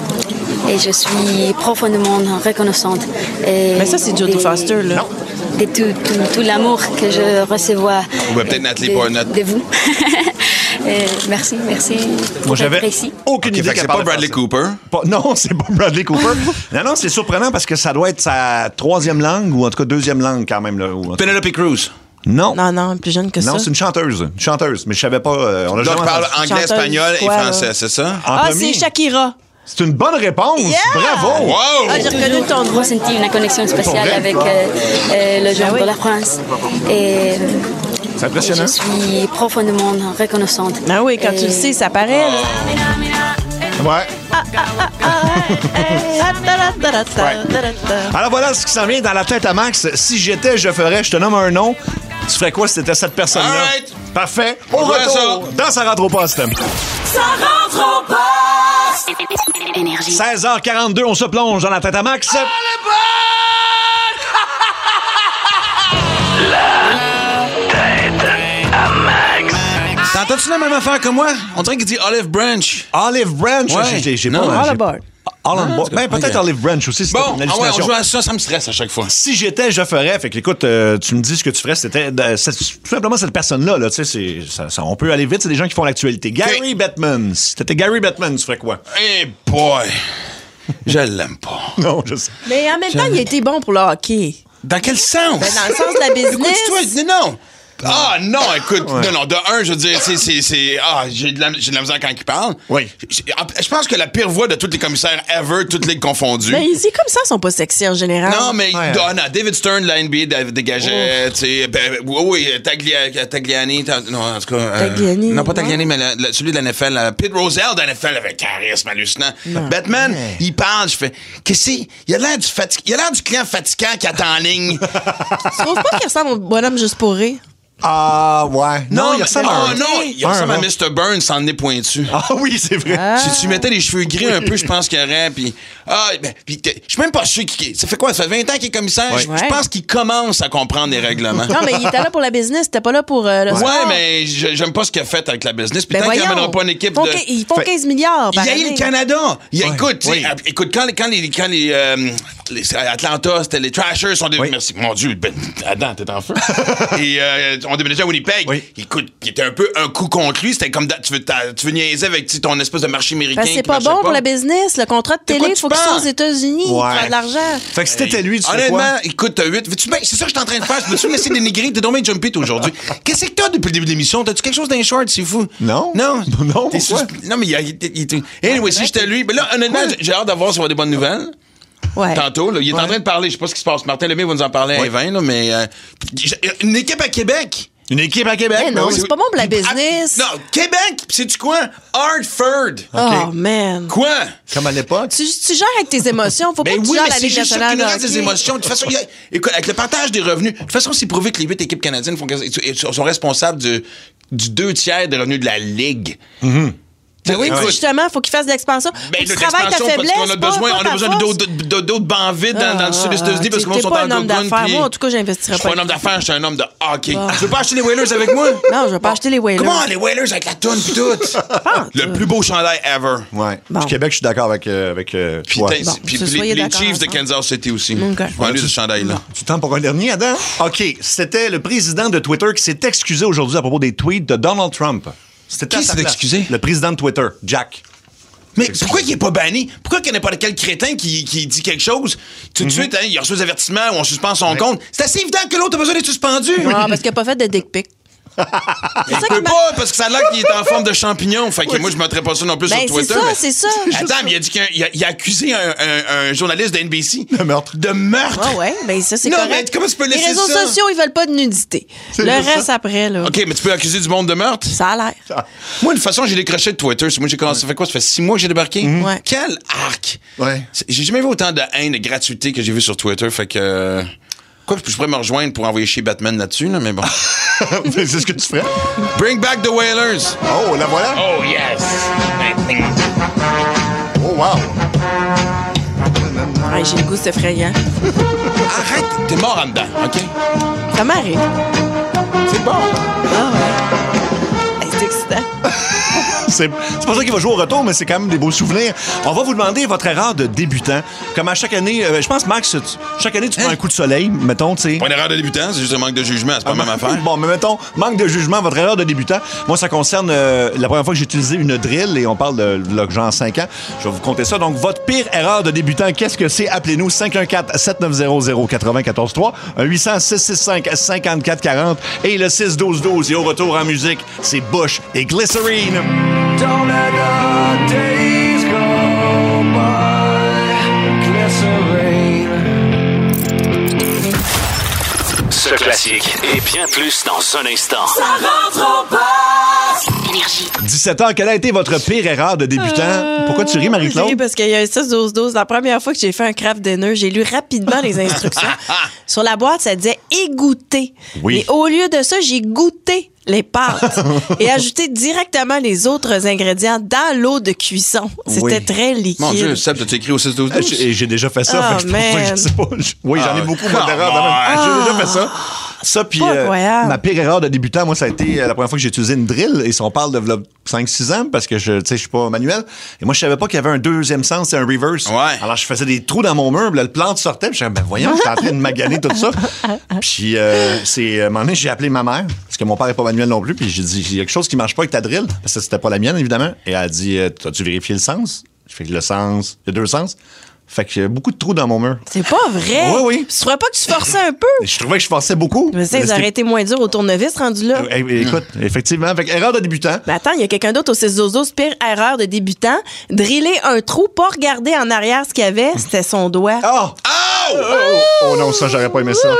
et je suis profondément reconnaissante. Et Mais ça, c'est Jodie de- Foster, là. De tout, tout, tout l'amour que je reçois Ou ben, peut-être Nathalie de, Portman. de vous. Et merci, merci. Moi, pour j'avais être ici. aucune Ok, idée fait que qu'elle c'est pas parlait Bradley français. Cooper. Pas- non, c'est pas Bradley Cooper. non, non, c'est surprenant parce que ça doit être sa troisième langue ou en tout cas deuxième langue quand même. Là, ou en tout cas- Penelope Cruz. Non. Non, non, plus jeune que ça. Non, c'est une chanteuse. Une chanteuse, mais je savais pas. euh, on a Donc, jamais je parle entendu. anglais, Chanteuse, espagnol et quoi, là? français, c'est ça? En Ah, premier. c'est Shakira. C'est une bonne réponse. Yeah! Bravo. Wow! Ah, j'ai reconnu ton Toujours ressenti une connexion spéciale vrai? avec euh, euh, le genre Ah oui. de la France. Et, C'est et impressionnant. je suis profondément reconnaissante. Ah oui, quand Et- tu le sais, ça paraît. là. Ouais. Ah, Alors voilà ce qui s'en vient dans la tête à Max. Si j'étais, je ferais. Je te nomme un nom. Tu ferais quoi si c'était cette personne-là? Alright. Parfait. Au On fait retour, dans Ça rentre au poste. Ça rentre au poste. Énergie. seize heures quarante-deux, on se plonge dans la tête à Max. Oh, T'entends-tu la même affaire que moi? On dirait qu'il dit Olive Branch. Olive Branch? Ouais. J'ai, j'ai Non, pas... all j'ai- aboard. All on board. Ben, peut-être Ok. Olive Branch aussi. C'est Bon, une ah ouais, on hallucination. joue à ça, ça me stresse à chaque fois. Si j'étais, je ferais. Fait que, écoute, euh, tu me dis ce que tu ferais. C'était euh, c'est tout simplement cette personne-là. Là, tu sais, c'est, ça, ça- on peut aller vite. C'est des gens qui font l'actualité. Gary Bettman. Si t'étais Gary Bettman, tu ferais quoi? Hey boy! Je l'aime pas. Non, je sais. Mais en même temps, il a été bon pour le hockey. Dans quel sens? Ben, dans le sens de la business. Écoute-toi, non! Ah non, écoute, non, non, de un, je veux dire, c'est, c'est, c'est, ah, j'ai de la, j'ai de la misère quand il parle. Oui. Je, je pense que la pire voix de tous les commissaires ever, toutes les confondues. Mais c'est comme ça, ils sont pas sexy en général. Non, mais Ouais. ah, non, David Stern de la N B A David dégageait, tu sais, ben, oui, oui, Taglia- Tagliani, ta- non, en tout cas, euh, Tagliani, non pas ouais. Tagliani, mais le- le- celui de la N F L, euh, Pete Rozelle de la N F L avait un charisme hallucinant. Batman, il parle, je fais, qu'est-ce que c'est? Il a l'air du fati- il a l'air du client fatigant qui attend en ligne. Tu trouves pas qu'il ressemble au bonhomme juste pour rire? Ah, ouais. Non, il mais- ressemble à ah, un- non, il un, ressemble à non. mister Burns sans le nez pointu. Ah oui, c'est vrai. Si tu mettais les cheveux gris un peu, je pense qu'il y aurait. Puis, ah, ben, puis t'es- je suis même pas sûr qu'il. Ça fait quoi? Ça fait vingt ans qu'il est commissaire. Ouais. Je je Ouais. pense qu'il commence à comprendre les règlements. Non, mais il était là pour la business, c'était pas là pour euh, le Ouais, sport. mais je- j'aime pas ce qu'il a fait avec la business. Puis Ben tant qu'il voyons. n'amènera pas une équipe Ils font de. quin- Ils font Fait- quinze milliards par Il y a eu année. le Canada. Il y a- Ouais. Écoute, tu sais, Oui. à- écoute, quand, les- quand les, quand les, euh, les Atlanta, c'était les Trashers sont devenus. Oui. Merci. Mon Dieu, ben, Adam, t'es en feu. Et euh, on déménageait à Winnipeg. Oui. Écoute, il était un peu un coup contre lui. C'était comme da- tu veux, ta- tu veux niaiser avec tu sais, ton espèce de marché américain. Parce que c'est qui pas marchait bon pour la business. Le contrat de De quoi télé, il tu faut qu'il soit aux parles? États-Unis. Il Ouais. faut de l'argent. Fait que si t'étais lui, tu ferais Honnêtement, quoi? écoute, t'as huit. Veux-tu, ben, c'est ça que je suis en train de faire. Veux-tu me laisser dénigrer? T'es tombé jumpy toi, aujourd'hui. Qu'est-ce que t'as depuis le début de l'émission? T'as-tu quelque chose d'un short? C'est fou. Non. Non. Non, T'es pourquoi? sus- Non, mais il y a. il- il- il- Anyway, si j'étais lui. Mais là, honnêtement, j'ai hâte d'avoir si on va des bonnes nouvelles. Ouais. Tantôt, là, il est en train de parler. Je sais pas ce qui se passe. Martin Lemay va nous en parler à vingt, là, mais. euh, j'ai- une équipe à Québec. Une équipe à Québec? Mais non, oui. c'est pas bon pour la business. Ah, non, Québec, pis sais-tu quoi? Hartford. Oh, man. Quoi? Comme à l'époque. Tu, tu gères avec tes émotions. Faut pas Ben que tu oui, gères mais la c'est Ligue juste ça nationale qui nous de reste des hockey. émotions. De toute façon, il y a- écoute, avec le partage des revenus, de toute façon, c'est prouvé que les huit équipes canadiennes font, sont responsables du, du deux tiers des revenus de la Ligue. Ben oui, Écoute, justement, faut qu'il fasse de l'expansion. ben, Faut que de tu travailles ta l'expansion, faiblesse. parce qu'on a pas- besoin, pas on a ta besoin force. d'autres, d'autres- d'autres bancs vides dans, dans le sud des Ah, États-Unis parce que le monde t'es sont pas en un homme gogoune, d'affaires. puis- Moi, en tout cas, j'investirais Je suis pas pas. un homme d'affaires, je suis un homme de hockey. Ah. Tu veux pas acheter les Whalers avec moi? Non, je vais pas acheter les Whalers. Comment les Whalers avec la toune pis tout? Le plus beau chandail ever. Ouais. Bon. Puis Québec, je suis d'accord avec, euh, avec euh, Puis, toi. t'as- Bon, puis- ce puis les, soyez les d'accord Chiefs de ensemble. Kansas City aussi. OK. Je vais enlever ce chandail-là. Tu tentes pour un dernier, Adam? OK. C'était le président de Twitter qui s'est excusé aujourd'hui à propos des tweets de Donald Trump. C'était à Qui sa s'est place. excusé? Le président de Twitter, Jack. Mais pourquoi il est pas banni? Pourquoi qu'il n'y a pas quel crétin qui, qui dit quelque chose? Tout de suite, hein, il reçoit des avertissements ou on suspend son compte. C'est assez évident que l'autre a besoin d'être suspendu. Ah, parce qu'il a pas fait de dick pic. Il peut pas, parce que ça a l'air qu'il est en forme de champignon. Fait que moi, je ne mettrais pas ça non plus Ben, sur c'est Twitter. ça, mais- c'est ça. Attends, mais il a dit qu'il a, il a- il a accusé un, un- un journaliste de N B C. De meurtre. De meurtre. Ah ouais, ben ça, c'est Non, correct. mais comment tu peux laisser Les réseaux ça? sociaux, ils veulent pas de nudité. C'est Le juste reste ça. après, là. OK, mais tu peux accuser du monde de meurtre? Ça a l'air. Moi, de toute façon, j'ai décroché de Twitter. Moi, j'ai commencé, ça fait quoi? Ça fait six mois que j'ai débarqué? Ouais. Quel arc! Ouais. C'est- J'ai jamais vu autant de haine, de gratuité que j'ai vu sur Twitter. Fait que. euh, Quoi, je pourrais me rejoindre pour envoyer chez Batman là-dessus, là, mais bon. C'est ce que tu ferais? Bring back the Whalers! Oh, la voilà. Oh, yes! Oh, wow. Ouais, j'ai le goût, c'est effrayant. Arrête, t'es mort en dedans, OK? Ça m'arrive. C'est bon. Ah ouais. Hey, c'est excitant. C'est c'est pas ça qu'il va jouer au retour, mais c'est quand même des beaux souvenirs. On va vous demander votre erreur de débutant. Comme à chaque année, euh, je pense, Max, tu- chaque année, tu prends un coup de soleil, mettons, tu sais. Pas une erreur de débutant, c'est juste un manque de jugement, c'est pas la même affaire. Bon, mais mettons, manque de jugement, votre erreur de débutant. Moi, ça concerne euh, la première fois que j'ai utilisé une drill et on parle de, de là, genre cinq ans. Je vais vous compter ça. Donc, votre pire erreur de débutant, qu'est-ce que c'est? Appelez-nous cinq un quatre, sept neuf zéro, zéro quatre zéro un quatre trois, un huit cents, six six cinq, cinq quatre quatre zéro et le six douze douze. Et au retour en musique, c'est Bush et Glycerine. Don't let the days go by. Glycerine. Ce classique et bien plus dans un instant. Ça rentre au poste. dix-sept heures, quelle a été votre pire erreur de débutant? Euh, Pourquoi tu ris, Marie-Claude? Oui, parce qu'il y a un six douze douze. La première fois que j'ai fait un craft dinner, j'ai lu rapidement les instructions. Sur la boîte, ça disait égoutter. Oui. Mais au lieu de ça, j'ai goûté les pâtes et ajouté directement les autres ingrédients dans l'eau de cuisson. C'était Oui. très liquide. Mon Dieu, Seb, t'as écrit au six douze douze? J'ai, j'ai déjà fait ça. Oh, fait que c'est pour ça que je sais pas. Je- Oui, j'en ai Ah, beaucoup, come moi, d'erreurs. de même. on. J'ai déjà fait ça. Ça, puis Pas euh, incroyable. ma pire erreur de débutant, moi, ça a été euh, la première fois que j'ai utilisé une drill. Et si on parle de v'là cinq six ans, parce que je ne suis pas manuel. Et moi, je savais pas qu'il y avait un deuxième sens, c'est un reverse. Ouais. Alors, je faisais des trous dans mon mur, puis là, le plante sortait. Puis je disais, ben voyons, j'étais en train de maganer tout ça. Puis, euh, c'est, à un moment donné, j'ai appelé ma mère, parce que mon père n'est pas manuel non plus. Puis j'ai dit, il y a quelque chose qui marche pas avec ta drill. Parce que c'était pas la mienne, évidemment. Et elle a dit, euh, as-tu vérifié le sens? Je fais que le sens, il y a deux sens. Fait que y a beaucoup de trous dans mon mur. C'est pas vrai. Oui, oui. Tu trouvais pas que tu forçais un peu? Je trouvais que je forçais beaucoup. Mais ça, ils auraient été moins durs au tournevis rendu là. Eh, eh, écoute, effectivement. Fait que erreur de débutant. Mais attends, il y a quelqu'un d'autre au six douze douze. Pire erreur de débutant. Driller un trou, pas regarder en arrière ce qu'il y avait, c'était son doigt. Oh! Oh! Oh, oh non, ça, j'aurais pas aimé ça.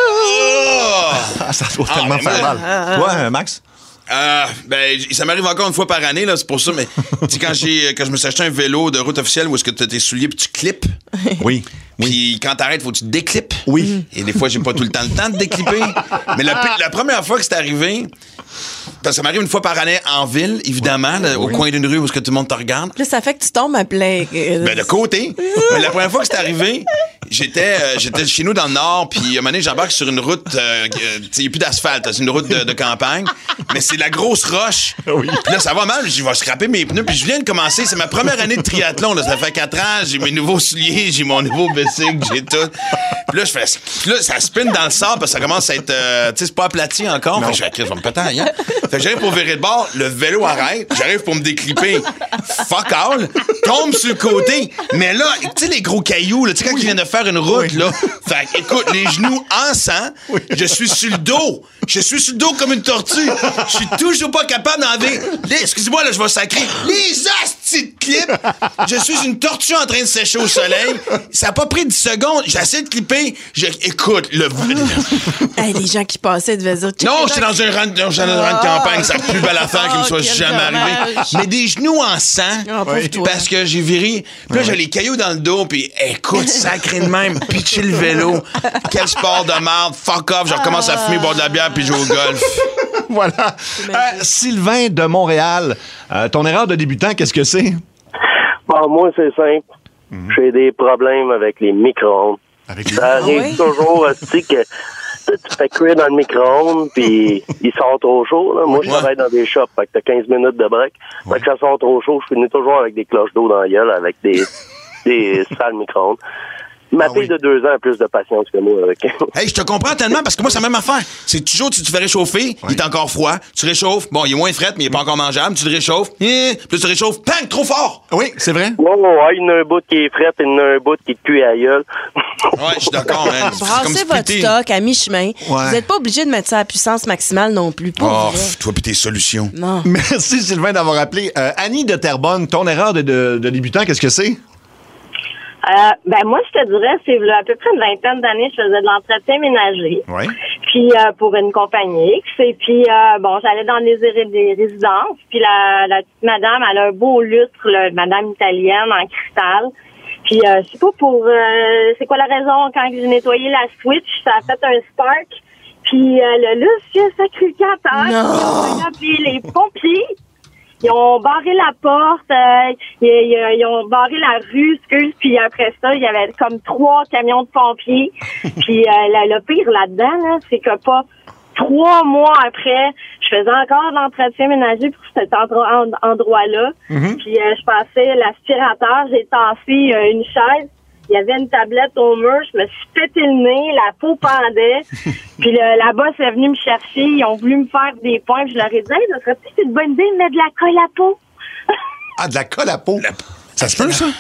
Oh! Ah, ça doit Ah, tellement mais faire moi- mal. Toi, euh, Max? Euh, ben, j- ça m'arrive encore une fois par année, là, c'est pour ça, mais tu sais, quand j'ai, quand je me suis acheté un vélo de route officielle où est-ce que tu as tes souliers puis tu clips. Oui. Puis quand t'arrêtes, faut que tu te déclippes. Oui. Et des fois, j'ai pas tout le temps le temps de déclipper. Mais la, pi- la première fois que c'est arrivé, parce que ça m'arrive une fois par année en ville, évidemment, là, au coin d'une rue où est-ce que tout le monde te regarde. Là, ça fait que tu tombes à plein. euh, Ben, de côté. Mais la première fois que c'est arrivé, j'étais, euh, j'étais chez nous dans le Nord, puis à un moment donné, j'embarque sur une route, euh, euh, tu sais, il n'y a plus d'asphalte, c'est une route de, de campagne, mais c'est la grosse roche. Puis là, ça va mal, je vais scraper mes pneus, puis je viens de commencer, c'est ma première année de triathlon, là, ça fait quatre ans, j'ai mes nouveaux souliers, j'ai mon nouveau bicycle, j'ai tout. Puis là, je fais, puis là, ça spin dans le sable, parce que ça commence à être, euh, tu sais, c'est pas aplati encore. Fait que je fais, je vais me péter ailleurs. Fait que j'arrive pour virer de bord, le vélo arrête, j'arrive pour me déclipper. Fuck all, tombe sur le côté. Mais là, tu sais, les gros cailloux, là, tu sais, quand ils viennent de faire une route, là. Fait que, écoute, les genoux en sang, je suis sur le dos. Je suis sur le dos comme une tortue. Je suis toujours pas capable d'enlever. les- Excusez-moi, là, je vais sacrer. Les hosties de clips. Je suis une tortue en train de sécher au soleil. Ça a pas pris dix secondes. J'ai essayé de clipper. Je, écoute, le. Hey, les gens qui passaient devaient dire. Non, j'étais dans un rang de, j'étais dans un rang de campagne, c'est la plus belle affaire qui me soit Oh, quel jamais arrivée. dommage. Mais des genoux en sang, Ah, pauvre toi. parce que j'ai viré. Puis là, j'ai les cailloux dans le dos, puis écoute, sacré de même, pitcher le vélo. Quel sport de merde, fuck off, je recommence à fumer, boire de la bière, puis jouer au golf. Voilà. Euh, Sylvain de Montréal, euh, ton erreur de débutant, qu'est-ce que c'est? Bon, moi, c'est simple. J'ai des problèmes avec les micro-ondes. Avec Ça arrive Ah oui? toujours, tu sais, que tu fais cuire dans le micro-ondes, puis ils sont trop chauds. Là. Moi, je Ouais. travaille dans des shops, fait que t'as quinze minutes de break. Fait que ça sent trop chaud, je finis toujours avec des cloches d'eau dans la gueule, avec des, des sales micro-ondes. Ma Ah fille oui. de deux ans a plus de patience que moi avec Hey, je te comprends tellement, parce que moi, c'est la même affaire. C'est toujours, tu te fais réchauffer, il est encore froid, tu réchauffes, bon, il est moins fret, mais il est pas encore mangeable, tu le réchauffes, eh, puis tu réchauffes, bang, trop fort! Oui, c'est vrai. Ouais, ouais, ouais, il y en a un bout qui est fret, il y en a un bout qui te cuit à la gueule. Ouais, je suis d'accord, man. C'est comme Brassez votre splitter. stock à mi-chemin. Ouais. Vous n'êtes pas obligé de mettre ça à puissance maximale non plus. Pas Oh, vrai. pff, toi pis tes solutions. Non. Merci, Sylvain, d'avoir appelé. Euh, Annie de Terrebonne, ton erreur de, de, de débutant, qu'est-ce que c'est? Euh, ben moi, je te dirais, c'est là, à peu près une vingtaine d'années, je faisais de l'entretien ménager. Oui. Puis euh, pour une compagnie X. Et puis, euh, bon, j'allais dans les, des résidences. Puis la, la petite madame, elle a un beau lustre, là, madame italienne, en cristal. Puis, euh, je sais pas pour... Euh, c'est quoi la raison, quand j'ai nettoyé la switch, ça a fait un spark. Puis euh, le lustre, il a sacré le camp à terre. Puis on a appelé les pompiers. Ils ont barré la porte, euh, ils, ils, ils ont barré la rue, excuse, puis après ça, il y avait comme trois camions de pompiers. Puis euh, le, le pire là-dedans, là, c'est que pas trois mois après, je faisais encore de l'entretien ménager pour cet endro- en- endroit-là. Mhm. Puis euh, je passais l'aspirateur, j'ai tassé euh, une chaise. Il y avait une tablette au mur, je me suis pété le nez, la peau pendait. Puis le, la boss est venue me chercher, ils ont voulu me faire des points, puis je leur ai dit, hey, ça serait peut-être une bonne idée de mettre de la colle à peau. Ah, de la colle à peau. Ça se peut, ça?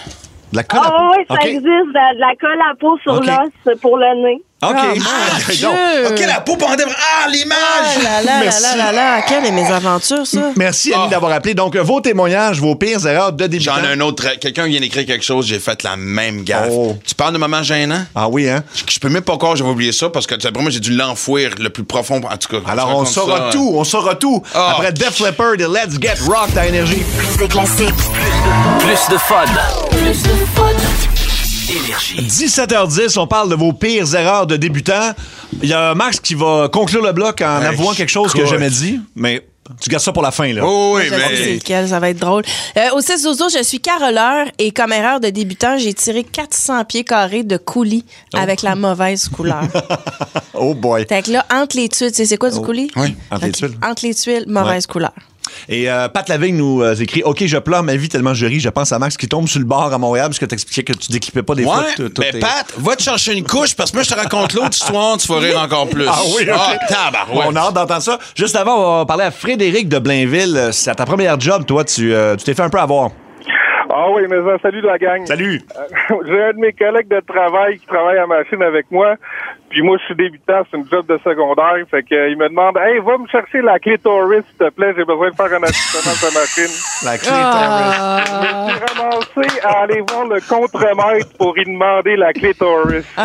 De la colle à Ah peau? oui, ça OK. existe, de, de la colle à peau sur OK. l'os pour le nez. OK. Ah, Ah, mon donc, Dieu. OK, la peau pendant... Ah, l'image! Ah là là Merci. là là là là, quelle est mes aventures, ça? Merci, Annie, Ah. d'avoir appelé. Donc, euh, vos témoignages, vos pires erreurs de débutants. J'en ai un autre. Quelqu'un vient d'écrire quelque chose, j'ai fait la même gaffe. Oh. Tu parles de moment gênant? Ah oui, hein? Je, je peux même pas encore, j'avais oublié ça, parce que pour moi, j'ai dû l'enfouir le plus profond, en tout cas. Alors, Je on raconte saura ça, tout, on saura tout. Ah. Après Def Leppard et Let's Get Rocked à Énergie. Plus de classiques, plus de fun. Plus de fun. Énergie. dix-sept heures dix, on parle de vos pires erreurs de débutants. Il y a Max qui va conclure le bloc en Hey, avouant quelque chose qu'il n'a écoute. jamais dit, mais tu gardes ça pour la fin, là. Oh oui, Je sais c'est mais... lequel, ça va être drôle. Euh, au six douze, je suis caroleur et comme erreur de débutant, j'ai tiré quatre cents pieds carrés de coulis avec la mauvaise couleur. Oh boy. Fait que là, entre les tuiles, tu sais c'est quoi du coulis? Oui. Entre les Ok. tuiles. Entre les tuiles, mauvaise couleur. Et euh, Pat Lavigne nous euh, écrit « OK, je pleure ma vie tellement je ris. Je pense à Max qui tombe sur le bord à Montréal parce que t'expliquais que tu déclippais pas des fois. Ouais, tout- tout mais est- Pat, va te chercher une couche, parce que moi, je te raconte l'autre histoire, tu vas rire encore plus. Ah oui, OK. Ah, tabarouette. On a hâte d'entendre ça. Juste avant, on va parler à Frédéric de Blainville. Euh, C'est à ta première job, toi. Tu euh, tu t'es fait un peu avoir. Ah oui, mais ça, salut la gang. Salut. Euh, J'ai un de mes collègues de travail qui travaille à machine avec moi. Puis moi, je suis débutant, c'est une job de secondaire. Fait que, euh, il me demande, hey, va me chercher la clitoris, s'il te plaît, j'ai besoin de faire un ajustement sur la machine. La clitoris. Je me suis ramassé à aller voir le contremaître pour y demander la clitoris. Ah,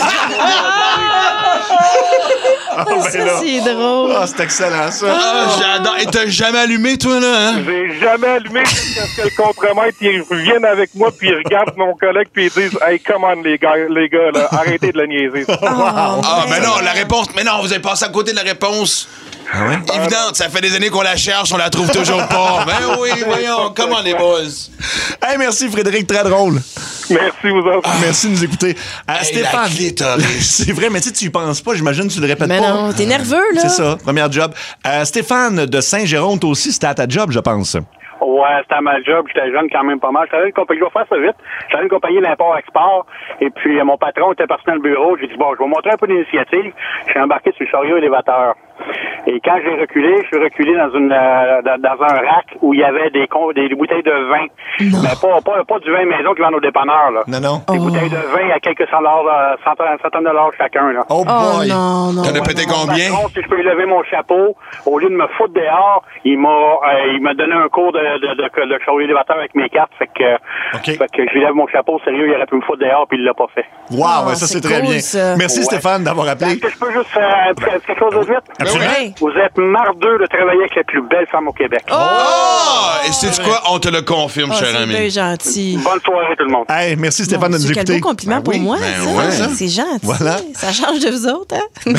ben ça, là. c'est drôle. Ah, c'est excellent, ça. Ah, j'adore. Et t'as jamais allumé, toi, là, hein? J'ai jamais allumé jusqu'à ce que le contremaître il revienne avec moi puis il regarde mon collègue puis il dit, hey, come on, les gars, les gars, là, arrêtez de le niaiser. Ah, mais non, la réponse... Mais non, vous avez passé à côté de la réponse. Ah ouais? Évidente, ça fait des années qu'on la cherche, on la trouve toujours pas. Ben oui, voyons, comment les boys? Hey, merci Frédéric, très drôle. Merci vous autres. Merci de nous écouter. Euh, Hey, Stéphane, la clitoris. c'est vrai, mais tu sais, tu y penses pas, j'imagine que tu le répètes Mais pas. non, t'es nerveux, là. C'est ça, première job. Euh, Stéphane de Saint-Jérôme, toi aussi, c'était à ta job, je pense. Ouais, c'était à ma job. J'étais jeune quand même pas mal. J'étais une compagnie, je vais faire ça vite. J'étais une compagnie d'import-export. Et puis, euh, mon patron était parti dans le bureau. J'ai dit, bon, je vais montrer un peu d'initiative. Je suis embarqué sur le chariot élévateur. Et quand j'ai reculé, je suis reculé dans une euh, dans, dans un rack où il y avait des, con- des bouteilles de vin. Non. Mais pas, pas, pas du vin maison qui vendent au dépanneur, là. Non, non. Des bouteilles de vin à quelques cent dollars, euh, centaines, centaines de dollars chacun, là. Oh Oh boy. non, non. T'en as pété Mon combien? patron, si je peux lui lever mon chapeau, au lieu de me foutre dehors, il m'a euh, il m'a donné un cours de, de, de, de, de chariot élévateur avec mes cartes. Fait que, OK. fait que je lui lève mon chapeau, sérieux, il aurait pu me foutre dehors, puis il l'a pas fait. Wow, Ah, ouais, ça, c'est c'est très cool, bien. ça. Merci Ouais. Stéphane d'avoir Est-ce appelé. que je peux juste faire euh, quelque chose de vite? Absolument. Oui. Vous êtes mardeux de travailler avec les plus belles femmes au Québec. Ah! Et c'est quoi? On te le confirme, Oh, cher c'est ami. bien gentil. Bonne soirée, tout le monde. Hey, merci Stéphane Mon de nous Dieu, quel écouter. beau compliment Ben pour oui. moi, Ben ça. ouais. C'est gentil. Voilà. Ça change de vous autres, hein?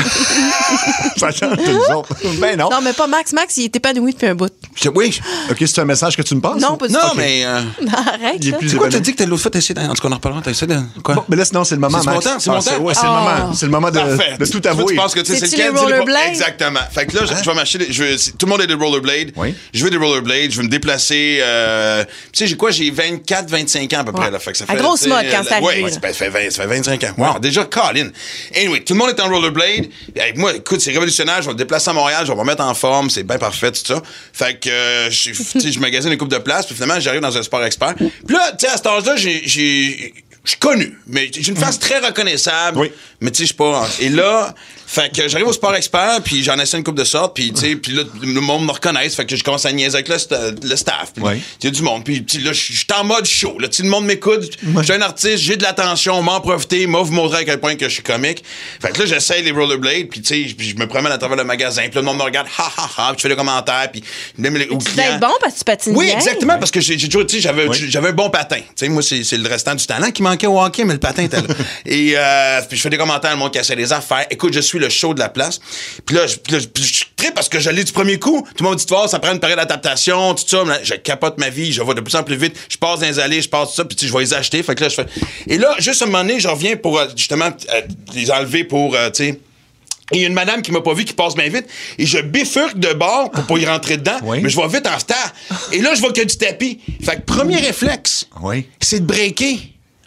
Ça change de nous autres. Ben non. Non, mais pas Max. Max, il est épanoui depuis un bout. Je- Oui. OK, c'est un message que tu me passes? Non, ou? pas du Non, tout. mais... euh, Arrête, Il est là. plus C'est quoi, t'as épanoui. dit que t'as l'autre fois, t'as essayé de... En tout cas, on en reparlera, t'as essayé de... Quoi? Bon, mais là, sinon, c'est le moment, C'est mon Max. temps, c'est mon Ah, temps. Ouais, c'est le Ah. moment. C'est le moment de, Parfait. de tout Toi, avouer. tu penses que tu sais, c'est C'est-tu lequel? les Dis-le pas. rollerblades? Exactement. Fait que là, je, je vais m'acheter... des- Je veux, c'est- tout le monde a des rollerblades. Oui. Je veux des rollerblades. Je veux me déplacer... Euh, tu sais, j'ai quoi? J'ai vingt-quatre, vingt-cinq ans à peu près. Ouais. Là. Fait que ça À fait, grosse tu sais, mode quand euh, c'est arrivé, Ouais, là. ça fait, vingt, ça fait vingt-cinq ans. Wow, déjà, Colin. Anyway, tout le monde est en rollerblade. Avec moi, écoute, c'est révolutionnaire. Je vais me déplacer à Montréal. Je vais me remettre en forme. C'est bien parfait, tout ça. Fait que, euh, je, tu sais, je magasine une couple de places. Puis finalement, j'arrive dans un sport expert. Puis là, tu sais, à cet âge-là, j'ai... j'ai je suis connu, mais j'ai une face très reconnaissable. Oui. Mais tu sais, je sais pas. Et là, fait que j'arrive au sport expert, puis j'en essaie une couple de sortes, puis tu sais, puis là, le monde me reconnaît, fait que je commence à niaiser avec le, sta- le staff. Puis Oui. il y a du monde, puis tu sais, là, je suis en mode show. Là, tu sais, le monde m'écoute. Je suis un artiste, j'ai de l'attention, m'en profiter, m'a vous montrer à quel point que je suis comique. Fait que là, j'essaie les rollerblades, puis tu sais, puis je me promène à travers le magasin, puis là, le monde me regarde, ha ha ha, puis je fais des commentaires, puis même les, aux Tu dois clients. être bon parce que tu patines Oui, bien. exactement, parce que j'ai j'ai toujours, tu sais, j'avais, Oui. j'avais un bon patin. Tu sais, moi, c'est, c'est le restant du talent qui manquait au hockey, mais le patin était là. Et, euh, puis je fais des commentaires, le monde cassait des affaires. Écoute, je suis le show de la place. Puis là, je, puis là, puis je suis très parce que je l'ai du premier coup. Tout le monde dit, tu vois, ça prend une période d'adaptation, tout ça. Mais là, je capote ma vie, je vais de plus en plus vite. Je passe dans les allées, je passe tout ça, puis tu sais, je vais les acheter. Fait que là, je fais. Et là, juste à un moment donné, je reviens pour, euh, justement, euh, les enlever pour, euh, tu sais. Et il y a une madame qui m'a pas vu qui passe bien vite. Et je bifurque de bord pour pas y rentrer dedans. Oui. Mais je vais vite en star. Et là, je vois qu'il y a du tapis. Fait que premier réflexe, Oui. c'est de breaker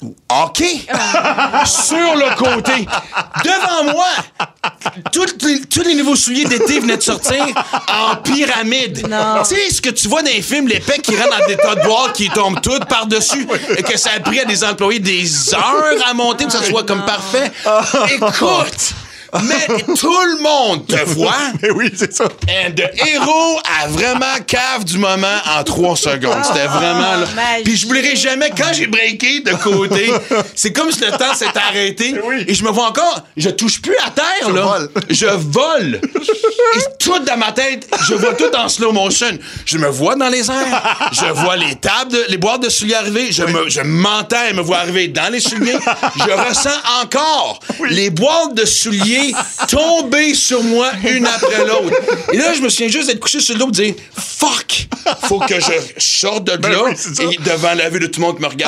hockey sur le côté. Devant moi, tous les, tous les nouveaux souliers d'été venaient de sortir en pyramide. Non. Tu sais, ce que tu vois dans les films, les pecs qui rentrent dans des tas de boîtes qui tombent toutes par-dessus et que ça a pris à des employés des heures à monter pour que ça soit comme parfait. Écoute! Mais tout le monde te voit. Mais oui, c'est ça. And the héros a vraiment cave du moment en trois secondes. C'était vraiment là. Puis je n'oublierai jamais quand j'ai breaké de côté. C'est comme si le temps s'était arrêté. Oui. Et je me vois encore. Je touche plus à terre, je là. Vole. Je vole. Et tout dans ma tête, je vois tout en slow motion. Je me vois dans les airs. Je vois les tables, de, les boîtes de souliers arriver. Je, me, je m'entends et me vois arriver dans les souliers. Je ressens encore oui. les boîtes de souliers tomber sur moi une après l'autre. Et là, je me souviens juste d'être couché sur le dos et de dire « Fuck! Faut que je sorte de ben là oui, et devant la vue de tout le monde qui me regarde. »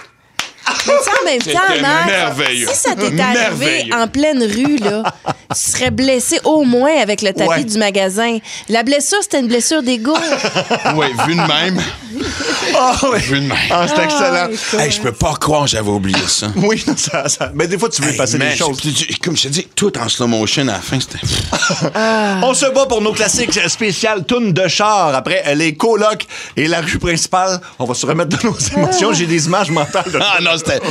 Mais tu sais, en même temps, C'était Max, merveilleux. si ça t'était arrivé Merveilleux. en pleine rue, là, tu serais blessé au moins avec le tapis Ouais. du magasin. La blessure, c'était une blessure d'égo. Oui, vu de même. Oh, oui. Vu de même. Ah, c'est excellent. Ah, Hey, je peux pas croire que j'avais oublié ça. Oui, non, ça, ça. Mais des fois, tu veux Hey, passer man, des choses. je- je- comme je te dis, tout en slow motion à la fin, c'était... On se bat pour nos classiques spéciales tunes de char. Après, les colocs et la rue principale. On va se remettre de nos émotions. J'ai des images mentales de Ah non, c'était...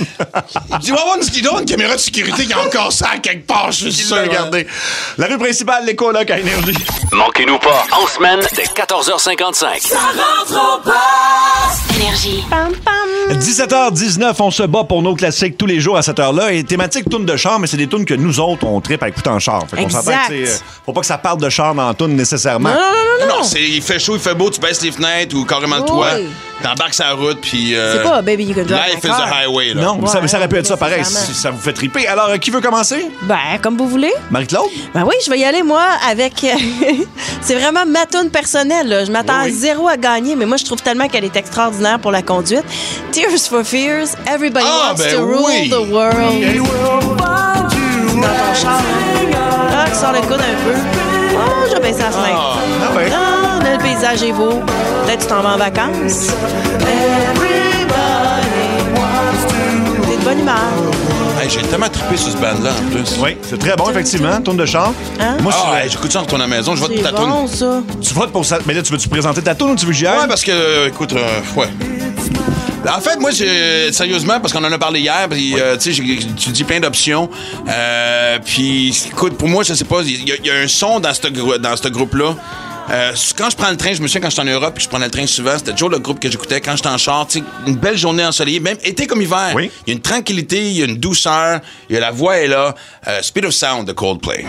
Tu vas avoir une, il doit avoir une caméra de sécurité qui a encore ça à quelque part, je suis sûr. Regardez. La rue principale, les colocs à Énergie. Manquez-nous pas, en semaine, dès quatorze heures cinquante-cinq. Ça rentre au poste. Énergie. Pam, pam. dix-sept heures dix-neuf, on se bat pour nos classiques tous les jours à cette heure-là. Et thématique tunes de char, mais c'est des tunes que nous autres, on tripe à écouter en char. Fait qu'on Exact. s'entend que c'est, euh, faut pas que ça parle de char dans la tune nécessairement. Non, non, non, non. Non, c'est, il fait chaud, il fait beau, tu baisses les fenêtres ou carrément le Oui. toit, t'embarques sur la route, puis... Euh, C'est pas Baby You Can Drive Life My is Car. the highway, là. Non, mais ça, mais ça aurait pu être ça Ouais, pareil, nécessairement. si ça vous fait triper. Alors, euh, qui veut commencer? Ben, comme vous voulez. Marie-Claude? Ben oui, je vais y aller, moi, avec... c'est vraiment ma toune personnelle, là. Je m'attends Oui, oui. zéro à gagner, mais moi, je trouve tellement qu'elle est extraordinaire pour la conduite. Tears for Fears, Everybody Ah, Wants ben to Rule oui. the World. Dans ton char. Ah, tu sors le coude un peu. Oh, je vais baisser la fenêtre. Ah ouais. Ah, là, le paysage est beau. Peut-être que tu t'en vas en vacances. T'es de bonne humeur. Hey, j'ai tellement trippé sur ce band-là, en plus. Oui, c'est très bon, effectivement. Tourne de char. Hein? Moi, Ah, je hey, j'écoute ça en retournant à la maison, je vote pour C'est ta toune. bon, ça. tu votes pour ça. Mais là, tu veux-tu présenter ta toune ou tu veux que j'y aille? Ouais, parce que, euh, écoute, euh, ouais. En fait, moi, j'ai, sérieusement, parce qu'on en a parlé hier, puis, euh, tu sais, j'ai étudié plein d'options. Euh, puis, écoute, pour moi, je sais pas, il y, a- il y a un son dans ce grou- dans ce groupe-là. Euh, quand je prends le train, je me souviens quand j'étais en Europe, puis je prenais le train souvent, c'était toujours le groupe que j'écoutais quand j'étais en char. Tu sais, une belle journée ensoleillée, même été comme hiver. Oui. Il y a une tranquillité, il y a une douceur, il y a la voix est là. Euh, Speed of Sound de Coldplay.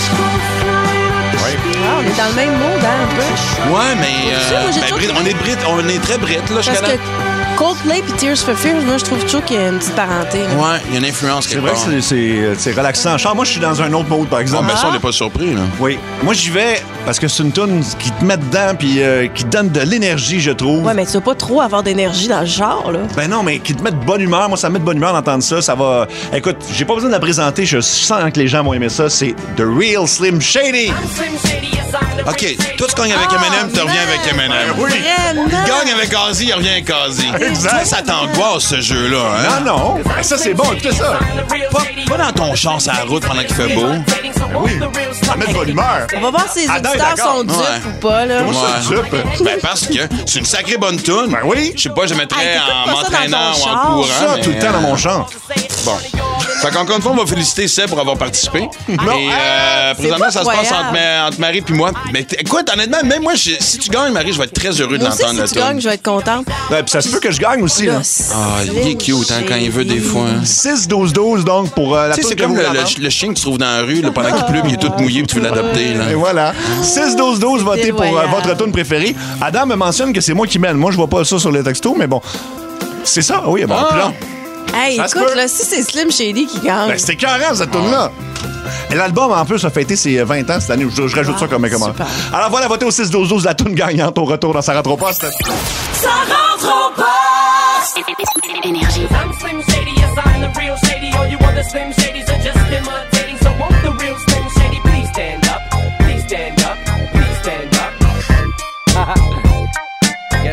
Ah, on est dans le même monde, hein, un peu. Ouais, mais sûr, euh, moi, j'ai ben, toujours- Brit- on est Brit, on est très Brit là. Parce jusqu'à là. que Coldplay puis Tears for Fears, moi, je trouve toujours qu'il y a une petite parenté. là. Ouais, il y a une influence C'est quelque vrai que part. c'est, c'est, euh, c'est relaxant en char. Moi, je suis dans un autre mode, par Ah, exemple. mais ça, on n'est pas surpris, là. Oui. Moi, j'y vais parce que c'est une toune qui te met dedans puis euh, qui te donne de l'énergie, je trouve. Ouais, mais tu vas pas trop avoir d'énergie dans le genre, là. Ben non, mais qui te met de bonne humeur. Moi, ça me met de bonne humeur d'entendre ça. Ça va... Écoute, j'ai pas besoin de la présenter. Je sens que les gens vont aimer ça. C'est The Real Slim Shady. OK, toi, tu gagnes avec Eminem, tu reviens avec Eminem. Oui. Vraiment? Il gagne avec Ozzy, il revient avec Ozzy. Exact. Toi, ça t'angoisse, ce jeu-là, hein? Non, non. Ben, ça, c'est bon. Écoutez ça. Pas, pas dans ton char sur la route pendant qu'il fait beau. Oui. Ça met de bonne humeur. On va voir si les Adam est auditeurs d'accord. sont dupes Ouais. ou pas, là. Moi, ça, Ouais. dupe. Ben, parce que c'est une sacrée bonne toune. Ben oui. Je sais pas, je mettrais Hey, t'écoutes en pas ça dans m'entraînant ton ou en char? courant. Ça, mais, tout le temps dans mon chant. Bon. Fait qu'encore une fois, on va féliciter Seb pour avoir participé. Et euh, présentement, pas ça se passe croyable. entre, ma- entre Marie et moi. Mais t- écoute, honnêtement, même moi, je- si tu gagnes, Marie, je vais être très heureux de Moi aussi, l'entendre, la si tu gagnes, toune. je vais être contente. Ouais, puis ça se peut que je gagne aussi. Là. Là, Ah, il est cute, hein, quand il veut, des fois. hein. six douze douze, donc, pour euh, la Tu sais, toune c'est que comme vous le, voulez le- entendre. le chien que tu trouves dans la rue là, pendant qu'il pleut, puis il est tout mouillé, puis tu veux l'adopter. Là. Et voilà. six douze douze, votez pour euh, Déloyal. votre tune préférée. Adam me mentionne que c'est moi qui mène. Moi, je vois pas ça sur les textos, mais bon. C'est ça, oui, bon. Ah. Puis là, Hey, Ça se écoute, peut. là, si c'est Slim Shady qui gagne. ben, c'était écœurant, cette tune-là. Et l'album, en plus, a fêté ses vingt ans cette année. Je, je rajoute ça comme comment. super. Alors voilà, votez au six douze douze, la tune gagnante au retour dans sa rentre au poste. Ça rentre au poste. Énergie. I'm Slim Shady, yes, I'm the real Shady. All you other Slim Shadys are just imitating. So won't the real Slim Shady please stand up? Please stand up. Please stand up. Guess there's a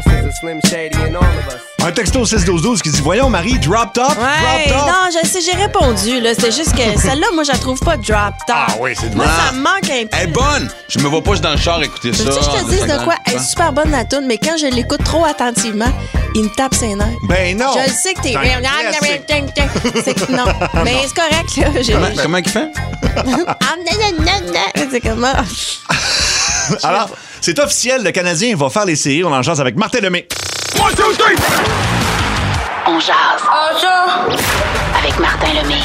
Slim Shady and all of us. Un texto au six douze douze qui dit « Voyons, Marie, drop top, Ouais, drop top. » non, je sais, j'ai répondu. Là. C'est juste que celle-là, moi, je la trouve pas drop top. Ah oui, c'est de Moi, Ah. ça me manque un peu. Elle est bonne! Je me vois pas dans le char écouter ça. Tu sais, je te dis de quoi? Elle est super bonne, la toune, mais quand je l'écoute trop attentivement, il me tape ses nerfs. Ben non! Je le sais que t'es... C'est un classique. C'est que non. Mais c'est correct, là. J'ai... Comment, comment il fait? C'est comment? Alors, c'est officiel, le Canadien va faire les séries. On en jase avec Martin Lemay. On jase. On jase. Avec Martin Lemay.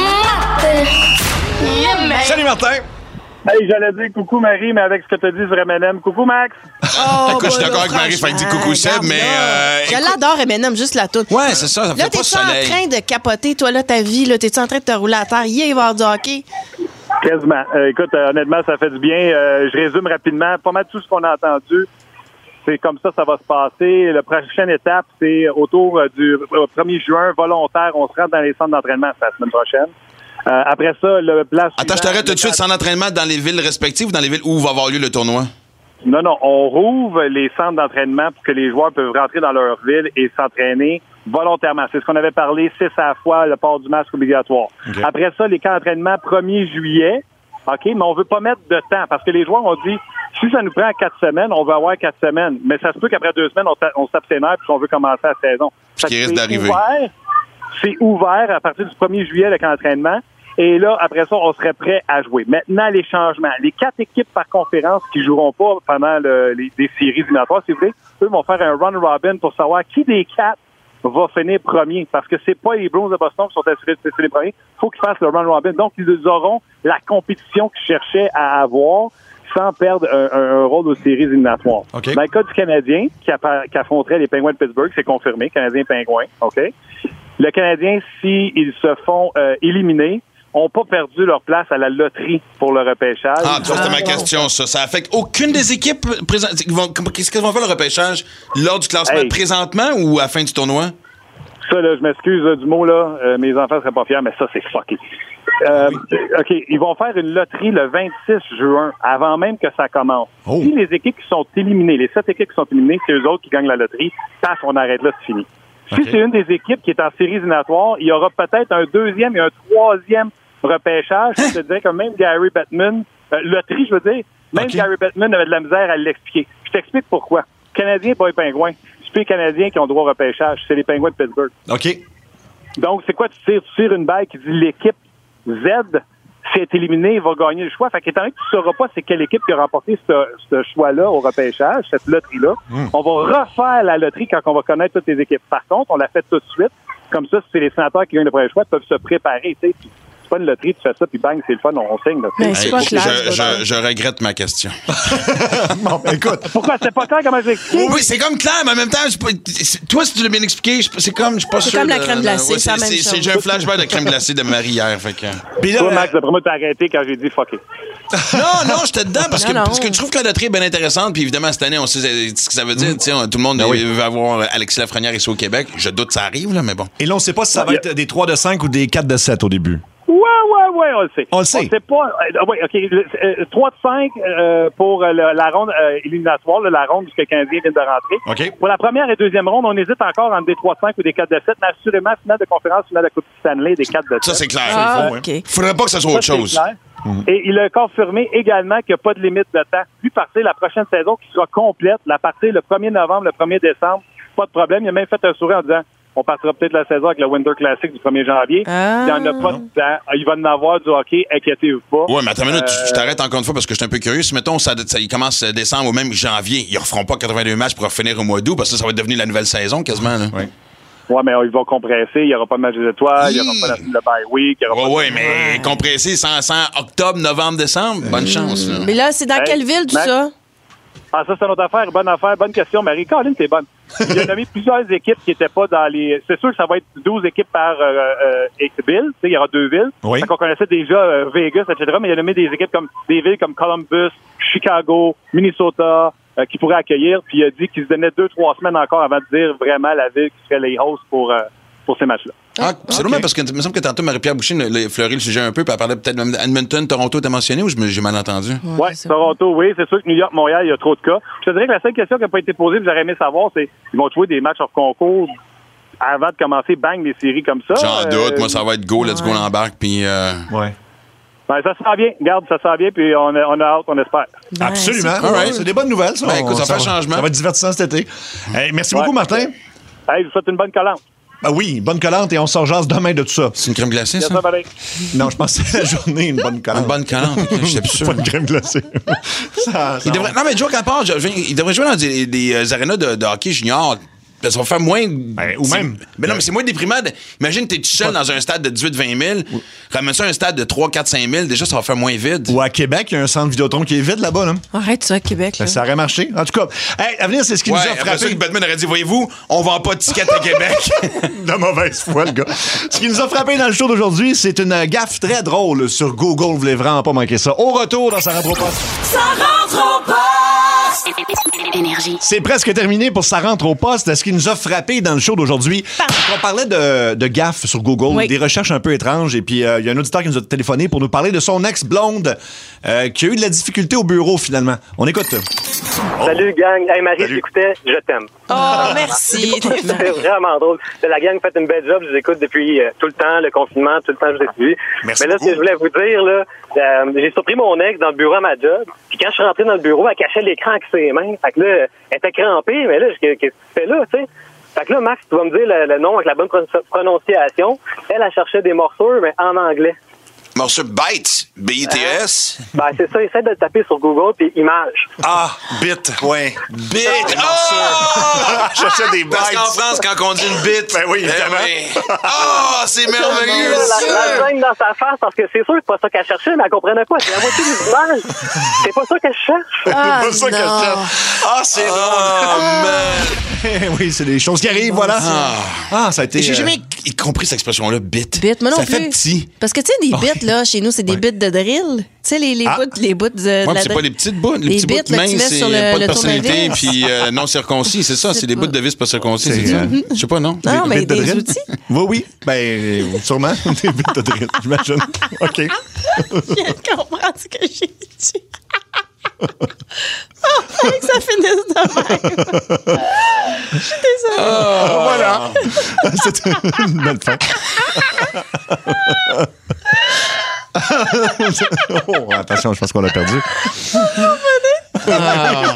Salut, Martin! Hey, j'allais dire coucou Marie, mais avec ce que tu as dit sur M and M, coucou Max. Oh, Écoute, je suis bah, d'accord là, avec Marie, fait que dit franchement, coucou Seb, regarde, mais. là. euh, Je l'adore, M and M, juste la toute. Ouais, c'est ça, ça me Là, fait pas t'es-tu en soleil. train de capoter, toi, là, ta vie? Là, t'es-tu en train de te rouler à terre? Yeah, il va y avoir du hockey. Quasiment. Euh, écoute, euh, honnêtement, ça fait du bien. Euh, je résume rapidement. Pas mal tout ce qu'on a entendu. C'est comme ça, ça va se passer. La prochaine étape, c'est autour euh, du euh, premier juin, volontaire. On se rend dans les centres d'entraînement, c'est la semaine prochaine. Euh, après ça, le plan Attends, je t'arrête tout de suite. C'est en entraînement dans les villes respectives ou dans les villes où va avoir lieu le tournoi? Non, non, on rouvre les centres d'entraînement pour que les joueurs peuvent rentrer dans leur ville et s'entraîner volontairement. C'est ce qu'on avait parlé, six à la fois, le port du masque obligatoire. Okay. Après ça, les camps d'entraînement premier juillet, OK, mais on veut pas mettre de temps parce que les joueurs ont dit, si ça nous prend quatre semaines, on va avoir quatre semaines. Mais ça se peut qu'après deux semaines, on, t'a- on s'abstinère puis on veut commencer la saison. Ce qui Fait que risque c'est d'arriver. ouvert, c'est ouvert à partir du premier juillet, le camp d'entraînement. Et là, après ça, on serait prêt à jouer. Maintenant, les changements. Les quatre équipes par conférence qui joueront pas pendant le, les, les séries éliminatoires, si vous voulez, eux vont faire un run-robin pour savoir qui des quatre va finir premier. Parce que c'est pas les Bruins de Boston qui sont assurés de finir premier. Il faut qu'ils fassent le run-robin. Donc, ils auront la compétition qu'ils cherchaient à avoir sans perdre un, un, un rôle aux séries éliminatoires. Okay. Dans le cas du Canadien, qui, appa- qui affronterait les Penguins de Pittsburgh, c'est confirmé, Canadien-Penguins, OK? Le Canadien, s'ils se font euh, éliminer, n'ont pas perdu leur place à la loterie pour le repêchage. Ah, ça, c'était ma question, ça. Ça affecte aucune des équipes présentes. Qu'est-ce qu'elles vont faire le repêchage lors du classement Hey. présentement ou à la fin du tournoi? Ça, là, je m'excuse là, du mot, là. Euh, mes enfants seraient pas fiers, mais ça, c'est fucké. Euh, OK, ils vont faire une loterie le vingt-six juin, avant même que ça commence. Oh. Si les équipes qui sont éliminées, les sept équipes qui sont éliminées, c'est eux autres qui gagnent la loterie, paf, on arrête là, c'est fini. Si OK. c'est une des équipes qui est en séries éliminatoires, il y aura peut-être un deuxième et un troisième repêchage. Je te dirais que même Gary Bettman, euh, loterie, je veux dire, même OK. Gary Bettman avait de la misère à l'expliquer. Je t'explique pourquoi. Canadiens, pas les Pingouins. C'est pas les Canadiens qui ont droit au repêchage, c'est les Pingouins de Pittsburgh. OK. Donc, c'est quoi? Tu tires, tu tires une balle qui dit l'équipe Z, si elle est éliminée, va gagner le choix. Fait qu'étant donné que tu ne sauras pas c'est quelle équipe qui a remporté ce, ce choix-là au repêchage, cette loterie-là, Mm. on va refaire la loterie quand on va connaître toutes les équipes. Par contre, on la fait tout de suite. Comme ça, si c'est les sénateurs qui gagnent le premier choix, ils peuvent se préparer. Tu sais, puis c'est pas une loterie, tu fais ça, puis bang, c'est le fun, on, on signe. Là, tu sais. Mais c'est Hey, pas je, clair. je- c'est pas je- je regrette ma question. Bon, ben, écoute. Pourquoi? C'est pas clair comment j'explique? Oui, c'est comme clair, mais en même temps, je, c'est- toi, si tu l'as bien expliqué, je- c'est comme, je suis pas C'est sûr. comme la de- crème glacée, ouais, c'est la c'est- même c'est- chose. J'ai un flashback de crème glacée de Marie hier, fait que. Puis là, Toi, euh, Max, d'après moi, t'as arrêté quand j'ai dit fuck it. Non, non, j'étais dedans parce que, Non, non. parce que je trouve que la loterie est bien intéressante. Puis évidemment, cette année, on sait ce que ça veut dire. Tu sais, on- tout le monde Ben oui. veut avoir Alexis Lafrenière ici au Québec. Je doute que ça arrive, là, mais bon. et là, on sait pas si ça va être des trois de cinq ou des quatre de sept au début. Ouais, ouais, ouais, on le sait. On le sait. On le sait pas. Euh, oui, OK. Le- euh, trois de cinq euh, pour euh, le- la ronde euh, éliminatoire, là, la ronde où le Canadien vient de rentrer. OK. Pour la première et deuxième ronde, on hésite encore entre des trois de cinq ou des quatre de sept, mais assurément, finale de conférence, finale de la Coupe Stanley, des quatre de sept. Ça, c'est clair. Ah, faut, OK. Faudrait pas que ça soit autre Ça, c'est chose. clair. Et il a confirmé également qu'il n'y a pas de limite de temps. Lui, partir la prochaine saison qui sera complète, la partie le premier novembre, le premier décembre, pas de problème. Il a même fait un sourire en disant on partira peut-être la saison avec le Winter Classic du premier janvier. Ah. Il n'y en a pas dedans. Il va en avoir du hockey, inquiétez-vous pas. Ouais, mais attends une minute, Euh, je t'arrête encore une fois parce que je suis un peu curieux. Si, mettons, ça, ça il commence décembre ou même janvier, ils referont pas quatre-vingt-deux matchs pour finir au mois d'août parce que ça va devenir la nouvelle saison quasiment, là. Oui. Ouais, mais ils vont compresser. Il n'y aura pas de match des étoiles. Il n'y aura pas la, le bye week. Il y aura Ouais, pas ouais, mais compressé sans, sans octobre, novembre, décembre, bonne chance, là. Mais là, c'est dans Hey, quelle ville, tout Max? ça? Ah, ça, c'est une autre affaire. Bonne affaire. Bonne question, Marie. Caroline, t'es bonne. Il a nommé plusieurs équipes qui n'étaient pas dans les... C'est sûr que ça va être douze équipes par euh, euh, ville. Tu sais, il y aura deux villes. Oui. Donc, on connaissait déjà euh, Vegas, et cetera. Mais il a nommé des équipes comme des villes comme Columbus, Chicago, Minnesota, euh, qui pourraient accueillir. Puis il a dit qu'il se donnait deux, trois semaines encore avant de dire vraiment la ville qui serait les hosts pour, euh, pour ces matchs-là. Ah, c'est drôle, parce que il me semble que tantôt, Marie-Pierre Boucher a effleuré le sujet un peu, puis elle parlait peut-être même d'Edmonton, Toronto, t'as mentionné, ou j'ai mal entendu? Oui, ouais, Toronto, oui. C'est sûr que New York, Montréal, il y a trop de cas. Je te dirais que la seule question qui n'a pas été posée, que j'aurais aimé savoir, c'est ils vont jouer des matchs hors concours avant de commencer, bang, des séries comme ça. J'en euh, doute. Moi, ça va être go, let's go, l'embarque, puis... Euh... Ouais. Ben, ça sent bien. Regarde, ça sent bien, puis on a, on a hâte, on espère. Ben, absolument. C'est, cool. Ouais, c'est des bonnes nouvelles, ça. Ben, écoute, ça, ça fait va, changement. Ça va être divertissant cet été. Hey, merci ouais. beaucoup, Martin. Hey, je vous souhaite une bonne collante. Ben oui, bonne collante et on se rejase demain de tout ça. C'est une crème glacée, ça? Non, je pense que c'est la journée, une bonne collante. Une bonne collante, okay, je sais plus sûr. Pas une crème glacée. ça, ça il devrait, non, mais Joe, à part, je, il devrait jouer dans des, des arénas de, de hockey junior. Ça va faire moins... Ben, ou même... Mais non, mais c'est moins déprimant. De, imagine, t'es tout seul dans un stade de dix-huit à vingt mille. Ramène ça à un stade de trois, quatre, cinq mille. Déjà, ça va faire moins vide. Ou à Québec, il y a un centre Vidéotron qui est vide là-bas. Là. Arrête ça, à Québec. Ben, ça aurait marché. En tout cas, hey, à venir, c'est ce qui ouais, nous a frappé. Après ça, Batman aurait dit, voyez-vous, on vend pas de tickets à Québec. De mauvaise foi, le gars. Ce qui nous a frappé dans le show d'aujourd'hui, c'est une gaffe très drôle sur Google. Vous voulez vraiment pas manquer ça. Au retour, dans Ça rentre au poste. Ça rentre au poste! Énergie. C'est presque terminé pour Ça rentre au poste. Ce qui nous a frappé dans le show d'aujourd'hui, on parlait de, de gaffes sur Google, oui. Des recherches un peu étranges. Et puis, il euh, y a un auditeur qui nous a téléphoné pour nous parler de son ex-blonde euh, qui a eu de la difficulté au bureau, finalement. On écoute. Oh. Salut, gang. Hey, Marie, je t'écoutais. Je t'aime. Oh, merci. C'est vraiment drôle. La gang fait une belle job. Je vous écoute depuis euh, tout le temps, le confinement, tout le temps, je vous ai suivi. Merci Mais là, beaucoup. ce que je voulais vous dire, là, euh, j'ai surpris mon ex dans le bureau à ma job. Puis quand je suis rentré dans le bureau, elle cachait l'écran avec ses mains. Fait que là, elle était crampée, mais là, qu'est-ce que tu fais là, tu sais? Fait que là, Max, tu vas me dire le, le nom avec la bonne prononciation. Elle, elle cherchait des morsures, mais en anglais. Morsure Bites, B I T S. Euh, ben, c'est ça, essaie de le taper sur Google, puis image. Ah, bit, ouais. Bit, ah! Je cherchais des bites. Parce qu'en France, quand on dit une bite, ben oui, évidemment. Ah, oh, c'est merveilleux, la, ça! La, la scène dans sa face, parce que c'est sûr que c'est pas ça qu'elle cherchait, mais elle comprenait pas. C'est la moitié des images. C'est pas ça qu'elle cherche. Ah, c'est pas ça qu'elle cherche. Ah, c'est drôle. Oh, man. Oui, c'est des choses qui arrivent, voilà. Ah, ah ça a été... J'ai euh... jamais compris cette expression-là, bit. Bit, moi non ça plus. fait petit. Parce que, tu sais, des oh. bits, là, chez nous, c'est des ouais. bits de drill. Tu sais, les, les, ah. bouts, les bouts de, de ouais, la c'est pas les petites bouts. Les, les petits bits, bouts de main, c'est pas de personnalité, puis euh, non circoncis, c'est ça. C'est, c'est des bouts de vis pas circoncis, c'est, c'est ça. Euh... Je sais pas, non? Non, des, mais des de outils. Oui, oui. Ben, sûrement. Des bits de drill, j'imagine. OK. Je viens de comprendre ce que j'ai dit. Oh, fallait que ça finisse de même. Je suis désolée. Oh, voilà. C'était une belle fin. Oh, attention, je pense qu'on a perdu. Ah.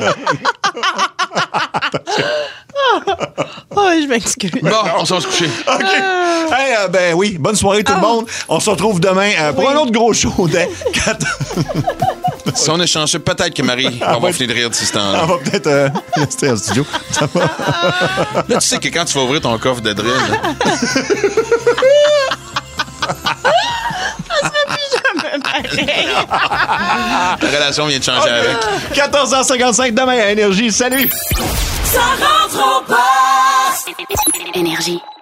Oh, je m'excuse. Bon, on s'en se coucher. OK. Hey, euh, ben oui, bonne soirée tout oh. le monde. On se retrouve demain euh, pour oui. un autre gros show dès quatre. Si on est chanceux, peut-être que Marie va avoir fini de rire de ce temps-là. On va peut-être euh, rester en studio. Ça va. Là, tu sais que quand tu vas ouvrir ton coffre de drill... Ça serait plus jamais pareil. La relation vient de changer okay. avec. quatorze heures cinquante-cinq demain à Énergie. Salut! Ça rentre au poste! Énergie.